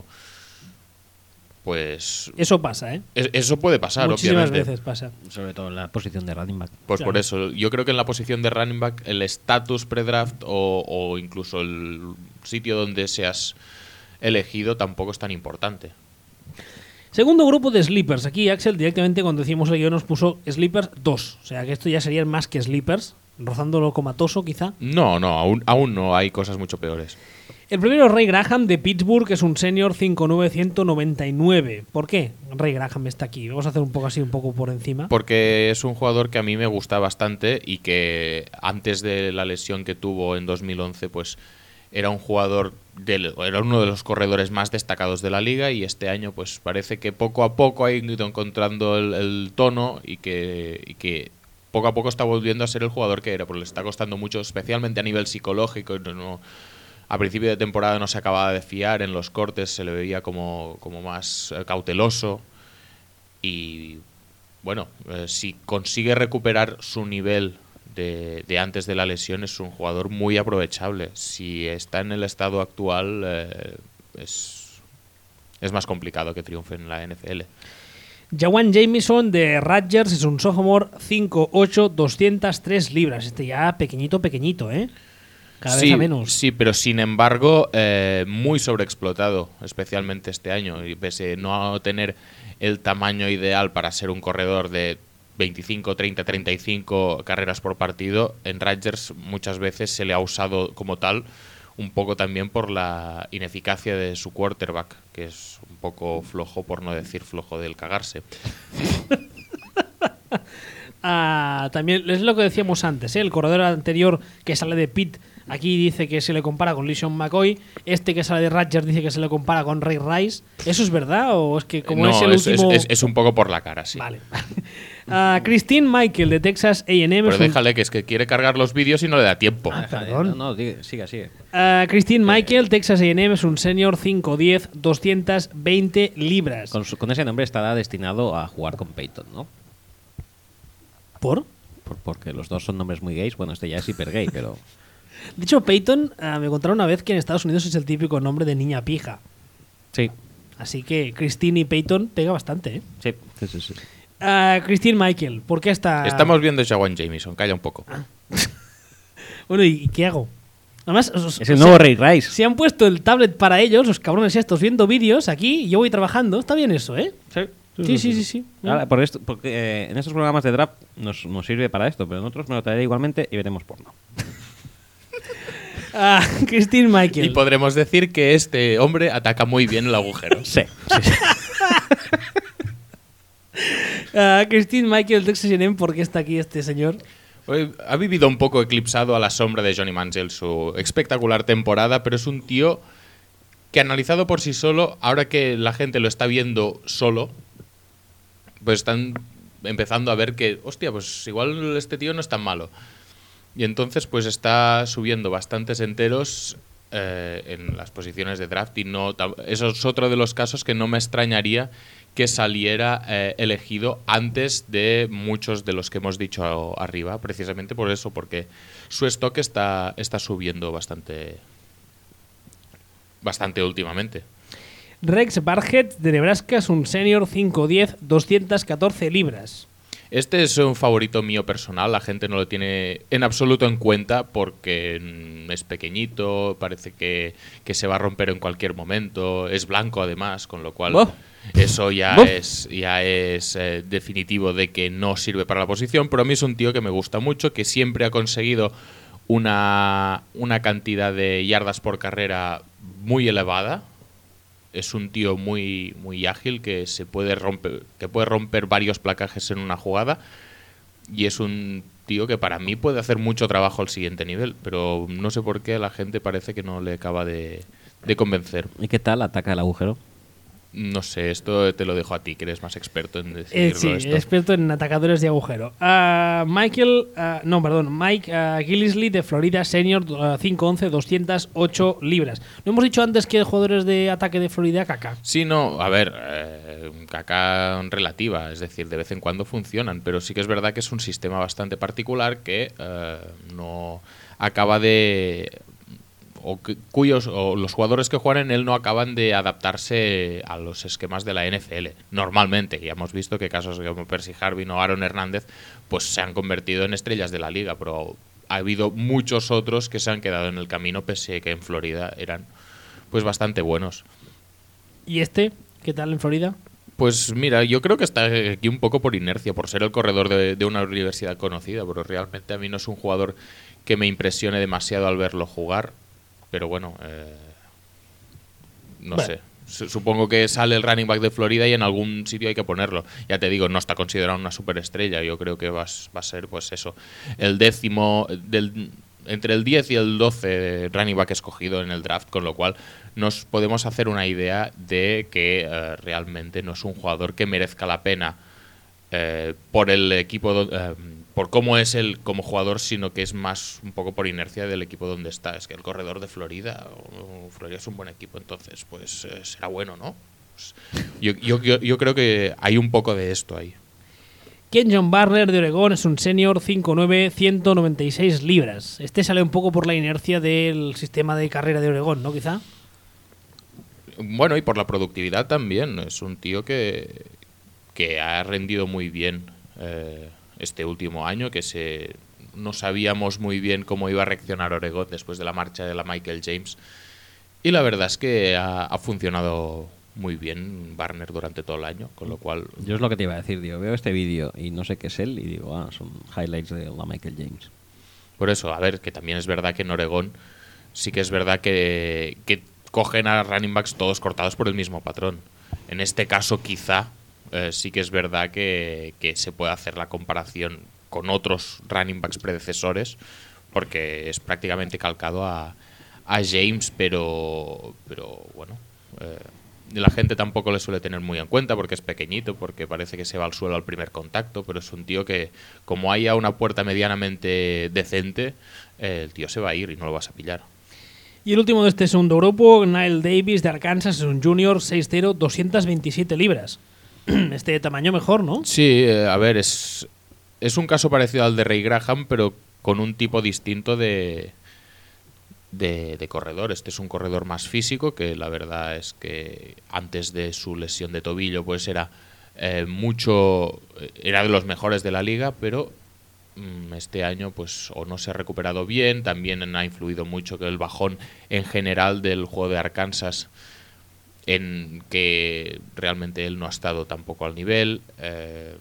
Speaker 2: Pues...
Speaker 1: Eso pasa, ¿eh?
Speaker 2: Es, eso puede pasar,
Speaker 1: muchísimas
Speaker 2: obviamente.
Speaker 1: veces pasa.
Speaker 3: Sobre todo en la posición de running back.
Speaker 2: Pues
Speaker 1: Claro.
Speaker 2: por eso, yo creo que en la posición de running back, el estatus pre-draft o, o incluso el sitio donde seas elegido tampoco es tan importante.
Speaker 1: Segundo grupo de sleepers. Aquí Axel directamente cuando decimos el guión nos puso sleepers dos. O sea que esto ya serían más que sleepers, rozando lo comatoso quizá.
Speaker 2: No, no, aún, aún no, hay cosas mucho peores.
Speaker 1: El primero es Ray Graham de Pittsburgh, que es un senior cinco nueve, ciento noventa y nueve. ¿Por qué Ray Graham está aquí? Vamos a hacer un poco así, un poco por encima.
Speaker 2: Porque es un jugador que a mí me gusta bastante y que antes de la lesión que tuvo en dos mil once, pues era un jugador, del, era uno de los corredores más destacados de la liga y este año pues parece que poco a poco ha ido encontrando el, el tono y que, y que poco a poco está volviendo a ser el jugador que era, porque le está costando mucho, especialmente a nivel psicológico. No, a principio de temporada no se acababa de fiar, en los cortes se le veía como, como más cauteloso y bueno, eh, si consigue recuperar su nivel De, de antes de la lesión, es un jugador muy aprovechable. Si está en el estado actual, eh, es, es más complicado que triunfe en la N F L.
Speaker 1: Jawan Jamison de Rutgers es un sophomore cinco ocho, doscientas tres libras. Este ya pequeñito, pequeñito, ¿eh? Cada
Speaker 2: sí,
Speaker 1: vez a menos.
Speaker 2: Sí, pero sin embargo, eh, muy sobreexplotado, especialmente este año. Y pese a no tener el tamaño ideal para ser un corredor de veinticinco, treinta, treinta y cinco carreras por partido, en Rutgers muchas veces se le ha usado como tal, un poco también por la ineficacia de su quarterback, que es un poco flojo, por no decir flojo del cagarse.
Speaker 1: Ah, también es lo que decíamos antes, ¿eh? El corredor anterior que sale de Pitt, aquí dice que se le compara con LeSean McCoy. Este que sale de Rutgers dice que se le compara con Ray Rice. ¿Eso es verdad o es que como
Speaker 2: no,
Speaker 1: es el
Speaker 2: es,
Speaker 1: último...?
Speaker 2: Es, es, es un poco por la cara, sí.
Speaker 1: Vale. uh, Christine Michael de Texas A and M.
Speaker 2: Pero déjale, que es que quiere cargar los vídeos y no le da tiempo.
Speaker 1: Ah, perdón.
Speaker 3: No, no, diga, siga, sigue.
Speaker 1: Uh, Christine Michael, Texas A and M, es un senior cinco diez, doscientas veinte libras.
Speaker 3: Con, su, con ese nombre estará destinado a jugar con Peyton, ¿no?
Speaker 1: ¿Por?
Speaker 3: Por, porque los dos son nombres muy gays. Bueno, este ya es hiper gay, pero...
Speaker 1: De hecho, Peyton, uh, me contaron una vez que en Estados Unidos es el típico nombre de niña pija.
Speaker 3: Sí.
Speaker 1: Así que Christine y Peyton pega bastante, ¿eh?
Speaker 3: Sí, sí, sí. sí.
Speaker 1: Uh, Christine Michael, ¿por qué está...?
Speaker 2: Estamos viendo Jawan Jamison, calla un poco.
Speaker 1: Ah. Bueno, ¿y qué hago? Además, os,
Speaker 3: Es el
Speaker 1: os-
Speaker 3: nuevo
Speaker 1: se-
Speaker 3: Ray Rice.
Speaker 1: Se han puesto el tablet para ellos, los cabrones estos, viendo vídeos aquí, y yo voy trabajando. Está bien eso, ¿eh?
Speaker 3: Sí,
Speaker 1: Sí, sí, sí, sí.
Speaker 3: Ahora, por esto, porque eh, en estos programas de draft nos, nos sirve para esto, pero nosotros me lo traeré igualmente y veremos porno.
Speaker 1: Ah, Christine Michael.
Speaker 2: Y podremos decir que este hombre ataca muy bien el agujero.
Speaker 3: Sí, sí, sí.
Speaker 1: Ah, Christine Michael, Texas A and M, ¿por qué está aquí este señor?
Speaker 2: Ha vivido un poco eclipsado a la sombra de Johnny Manziel su espectacular temporada, pero es un tío que analizado por sí solo, ahora que la gente lo está viendo solo, pues están empezando a ver que, hostia, pues igual este tío no es tan malo. Y entonces pues está subiendo bastantes enteros eh, en las posiciones de draft y no, eso es otro de los casos que no me extrañaría que saliera eh, elegido antes de muchos de los que hemos dicho arriba, precisamente por eso, porque su stock está, está subiendo bastante, bastante últimamente.
Speaker 1: Rex Barhead de Nebraska es un senior cinco diez, doscientas catorce libras.
Speaker 2: Este es un favorito mío personal, la gente no lo tiene en absoluto en cuenta porque es pequeñito, parece que, que se va a romper en cualquier momento, es blanco además, con lo cual
Speaker 1: ¡Oh!
Speaker 2: eso ya
Speaker 1: ¡Oh!
Speaker 2: es, ya es eh, definitivo de que no sirve para la posición, pero a mí es un tío que me gusta mucho, que siempre ha conseguido una, una cantidad de yardas por carrera muy elevada. Es un tío muy, muy ágil que se puede romper, que puede romper varios placajes en una jugada y es un tío que para mí puede hacer mucho trabajo al siguiente nivel, pero no sé por qué a la gente parece que no le acaba de, de convencer.
Speaker 3: ¿Y qué tal ataca el agujero?
Speaker 2: No sé, esto te lo dejo a ti, que eres más experto en
Speaker 1: Eh,
Speaker 2: decidirlo
Speaker 1: sí,
Speaker 2: esto.
Speaker 1: experto en atacadores de agujero. Uh, Michael, uh, no, perdón, Mike uh, Gillisley de Florida, senior, uh, cinco once, doscientas ocho libras. No hemos dicho antes que jugadores de ataque de Florida, caca.
Speaker 2: Sí, no, a ver, eh, caca relativa, es decir, de vez en cuando funcionan, pero sí que es verdad que es un sistema bastante particular que eh, no acaba de... O que, cuyos o los jugadores que juegan en él no acaban de adaptarse a los esquemas de la N F L. Normalmente, ya hemos visto que casos como Percy Harvin o Aaron Hernández pues se han convertido en estrellas de la liga, pero ha habido muchos otros que se han quedado en el camino pese a que en Florida eran pues bastante buenos.
Speaker 1: ¿Y este? ¿Qué tal en Florida?
Speaker 2: Pues mira, yo creo que está aquí un poco por inercia, por ser el corredor de, de una universidad conocida, pero realmente a mí no es un jugador que me impresione demasiado al verlo jugar. Pero bueno, eh, no
Speaker 1: bueno.
Speaker 2: sé. Supongo que sale el running back de Florida y en algún sitio hay que ponerlo. Ya te digo, no está considerado una superestrella. Yo creo que va, va a ser pues eso. El décimo, del, entre el diez y el doce running back escogido en el draft, con lo cual nos podemos hacer una idea de que eh, realmente no es un jugador que merezca la pena eh, por el equipo... Eh, por cómo es él como jugador, sino que es más un poco por inercia del equipo donde está. Es que el corredor de Florida, o, Florida es un buen equipo, entonces pues eh, será bueno, ¿no? Pues, yo, yo, yo, yo creo que hay un poco de esto ahí.
Speaker 1: Kenjon Barner de Oregón es un senior cinco nueve, ciento noventa y seis libras. Este sale un poco por la inercia del sistema de carrera de Oregón, ¿no? Quizá.
Speaker 2: Bueno, y por la productividad también. Es un tío que, que ha rendido muy bien eh, este último año, que se no sabíamos muy bien cómo iba a reaccionar Oregón después de la marcha de la Michael James. Y la verdad es que ha, ha funcionado muy bien Barner durante todo el año, con lo cual...
Speaker 3: Yo es lo que te iba a decir, digo, veo este vídeo y no sé qué es él y digo, ah, son highlights de la Michael James.
Speaker 2: Por eso, a ver, que también es verdad que en Oregón sí que es verdad que, que cogen a running backs todos cortados por el mismo patrón. En este caso quizá eh, sí que es verdad que, que se puede hacer la comparación con otros running backs predecesores, porque es prácticamente calcado a, a James, pero, pero bueno... Eh, la gente tampoco le suele tener muy en cuenta porque es pequeñito, porque parece que se va al suelo al primer contacto, pero es un tío que, como haya una puerta medianamente decente, eh, el tío se va a ir y no lo vas a pillar.
Speaker 1: Y el último de este segundo grupo, Nile Davis de Arkansas, es un junior seis cero, doscientas veintisiete libras. Este tamaño mejor, ¿no?
Speaker 2: Sí, eh, a ver, es, es un caso parecido al de Ray Graham, pero con un tipo distinto de... De, de corredor. Este es un corredor más físico, que la verdad es que antes de su lesión de tobillo pues era eh, mucho era de los mejores de la liga, pero mm, este año pues o no se ha recuperado bien, también ha influido mucho que el bajón en general del juego de Arkansas, en que realmente él no ha estado tampoco al nivel. eh,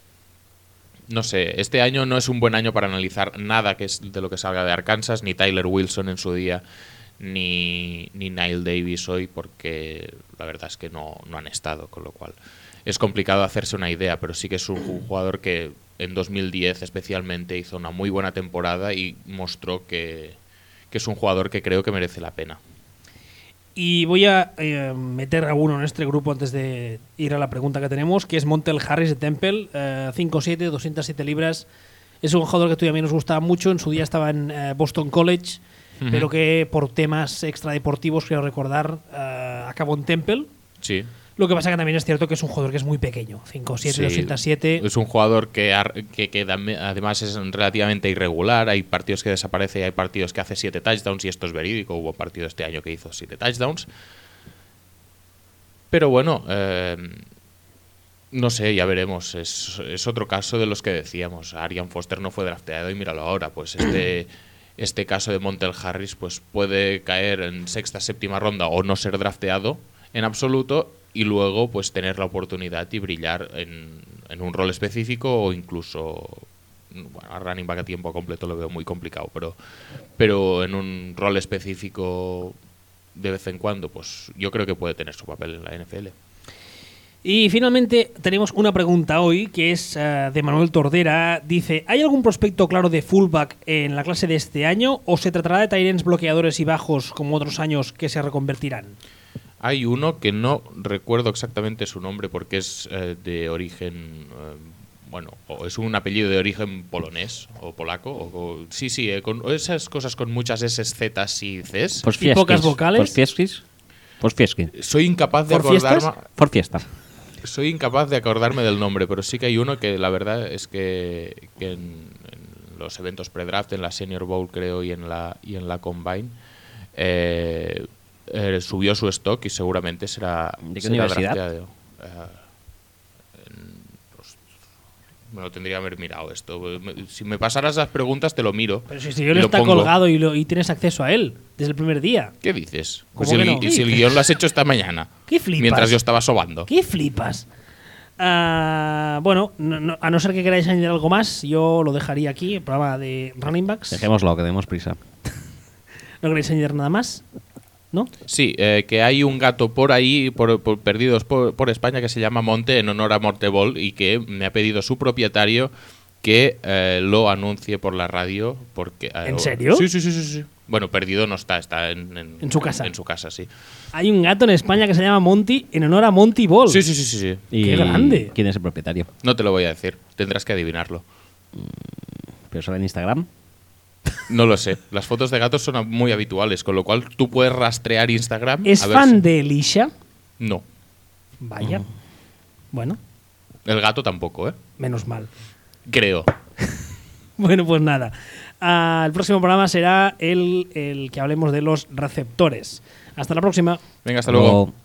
Speaker 2: No sé, este año no es un buen año para analizar nada que es de lo que salga de Arkansas, ni Tyler Wilson en su día, ni, ni Nile Davis hoy, porque la verdad es que no, no han estado, con lo cual es complicado hacerse una idea, pero sí que es un jugador que en dos mil diez especialmente hizo una muy buena temporada y mostró que, que es un jugador que creo que merece la pena.
Speaker 1: Y voy a eh, meter a uno en este grupo antes de ir a la pregunta que tenemos, que es Montel Harris de Temple, eh, cinco siete, doscientas siete libras. Es un jugador que tú y a mí nos gustaba mucho. En su día estaba en eh, Boston College, uh-huh. pero que por temas extradeportivos, quiero recordar, eh, acabó en Temple.
Speaker 2: Sí.
Speaker 1: Lo que pasa que también es cierto que es un jugador que es muy pequeño, cinco siete,
Speaker 2: sí,
Speaker 1: doscientas siete.
Speaker 2: Es un jugador que, que, que además es relativamente irregular. Hay partidos que desaparece y hay partidos que hace siete touchdowns, y esto es verídico. Hubo partido este año que hizo siete touchdowns. Pero bueno, eh, no sé, ya veremos. Es, es otro caso de los que decíamos. Arian Foster no fue drafteado y míralo ahora. Pues este, este caso de Montel Harris pues puede caer en sexta, séptima ronda o no ser drafteado en absoluto, y luego pues tener la oportunidad y brillar en, en un rol específico, o incluso, bueno, a running back a tiempo completo lo veo muy complicado, pero, pero en un rol específico de vez en cuando, pues yo creo que puede tener su papel en la N F L.
Speaker 1: Y finalmente tenemos una pregunta hoy, que es uh, de Manuel Tordera. Dice, ¿hay algún prospecto claro de fullback en la clase de este año, o se tratará de tight ends bloqueadores y bajos como otros años que se reconvertirán?
Speaker 2: Hay uno que no recuerdo exactamente su nombre porque es eh, de origen, eh, bueno, o es un apellido de origen polonés o polaco. O, o, sí, sí, eh, con esas cosas con muchas S, Z y C.
Speaker 1: Y pocas vocales.
Speaker 3: Posfieskis. Posfieski.
Speaker 2: Soy incapaz de
Speaker 1: ¿Por
Speaker 2: acordarme.
Speaker 3: Por fiesta.
Speaker 2: Soy incapaz de acordarme del nombre, pero sí que hay uno que la verdad es que, que en, en los eventos pre-draft, en la Senior Bowl creo y en la y en la Combine, eh, Eh, subió su stock y seguramente será,
Speaker 3: ¿de qué
Speaker 2: será
Speaker 3: universidad?
Speaker 2: drafteado. Uh, me lo tendría que haber mirado esto. Si me pasaras las preguntas te lo miro.
Speaker 1: Pero si, si yo le está pongo. colgado y, lo, y tienes acceso a él desde el primer día.
Speaker 2: ¿Qué dices?
Speaker 1: Pues
Speaker 2: si, el,
Speaker 1: no?
Speaker 2: si el guión lo has hecho esta mañana.
Speaker 1: ¿Qué flipas?
Speaker 2: Mientras yo estaba sobando.
Speaker 1: ¿Qué flipas? Uh, bueno, no, no, a no ser que queráis añadir algo más, yo lo dejaría aquí, el programa de Running Backs.
Speaker 3: Dejémoslo, que demos prisa.
Speaker 1: ¿No queréis añadir nada más? ¿No?
Speaker 2: Sí, eh, que hay un gato por ahí, por, por perdidos por, por España, que se llama Monte, en honor a Montebol, y que me ha pedido su propietario que eh, lo anuncie por la radio. Porque, eh,
Speaker 1: ¿En serio?
Speaker 2: Sí, sí, sí, sí, sí. Bueno, perdido no está, está en, en,
Speaker 1: ¿En su casa?
Speaker 2: En su casa, sí.
Speaker 1: Hay un gato en España que se llama Monty en honor a Monty Ball.
Speaker 2: Sí, sí, sí, sí, sí.
Speaker 3: ¿Y
Speaker 1: ¡qué grande!
Speaker 3: ¿Quién es el propietario?
Speaker 2: No te lo voy a decir, tendrás que adivinarlo.
Speaker 3: ¿Pero sale en Instagram?
Speaker 2: No lo sé. Las fotos de gatos son muy habituales, con lo cual tú puedes rastrear Instagram.
Speaker 1: ¿Es
Speaker 2: a ver
Speaker 1: fan
Speaker 2: si...
Speaker 1: de Elisha?
Speaker 2: No.
Speaker 1: Vaya. Mm. Bueno.
Speaker 2: El gato tampoco, ¿eh?
Speaker 1: Menos mal.
Speaker 2: Creo.
Speaker 1: Bueno, pues nada. Uh, el próximo programa será el, el que hablemos de los receptores. Hasta la próxima.
Speaker 2: Venga, hasta luego. luego.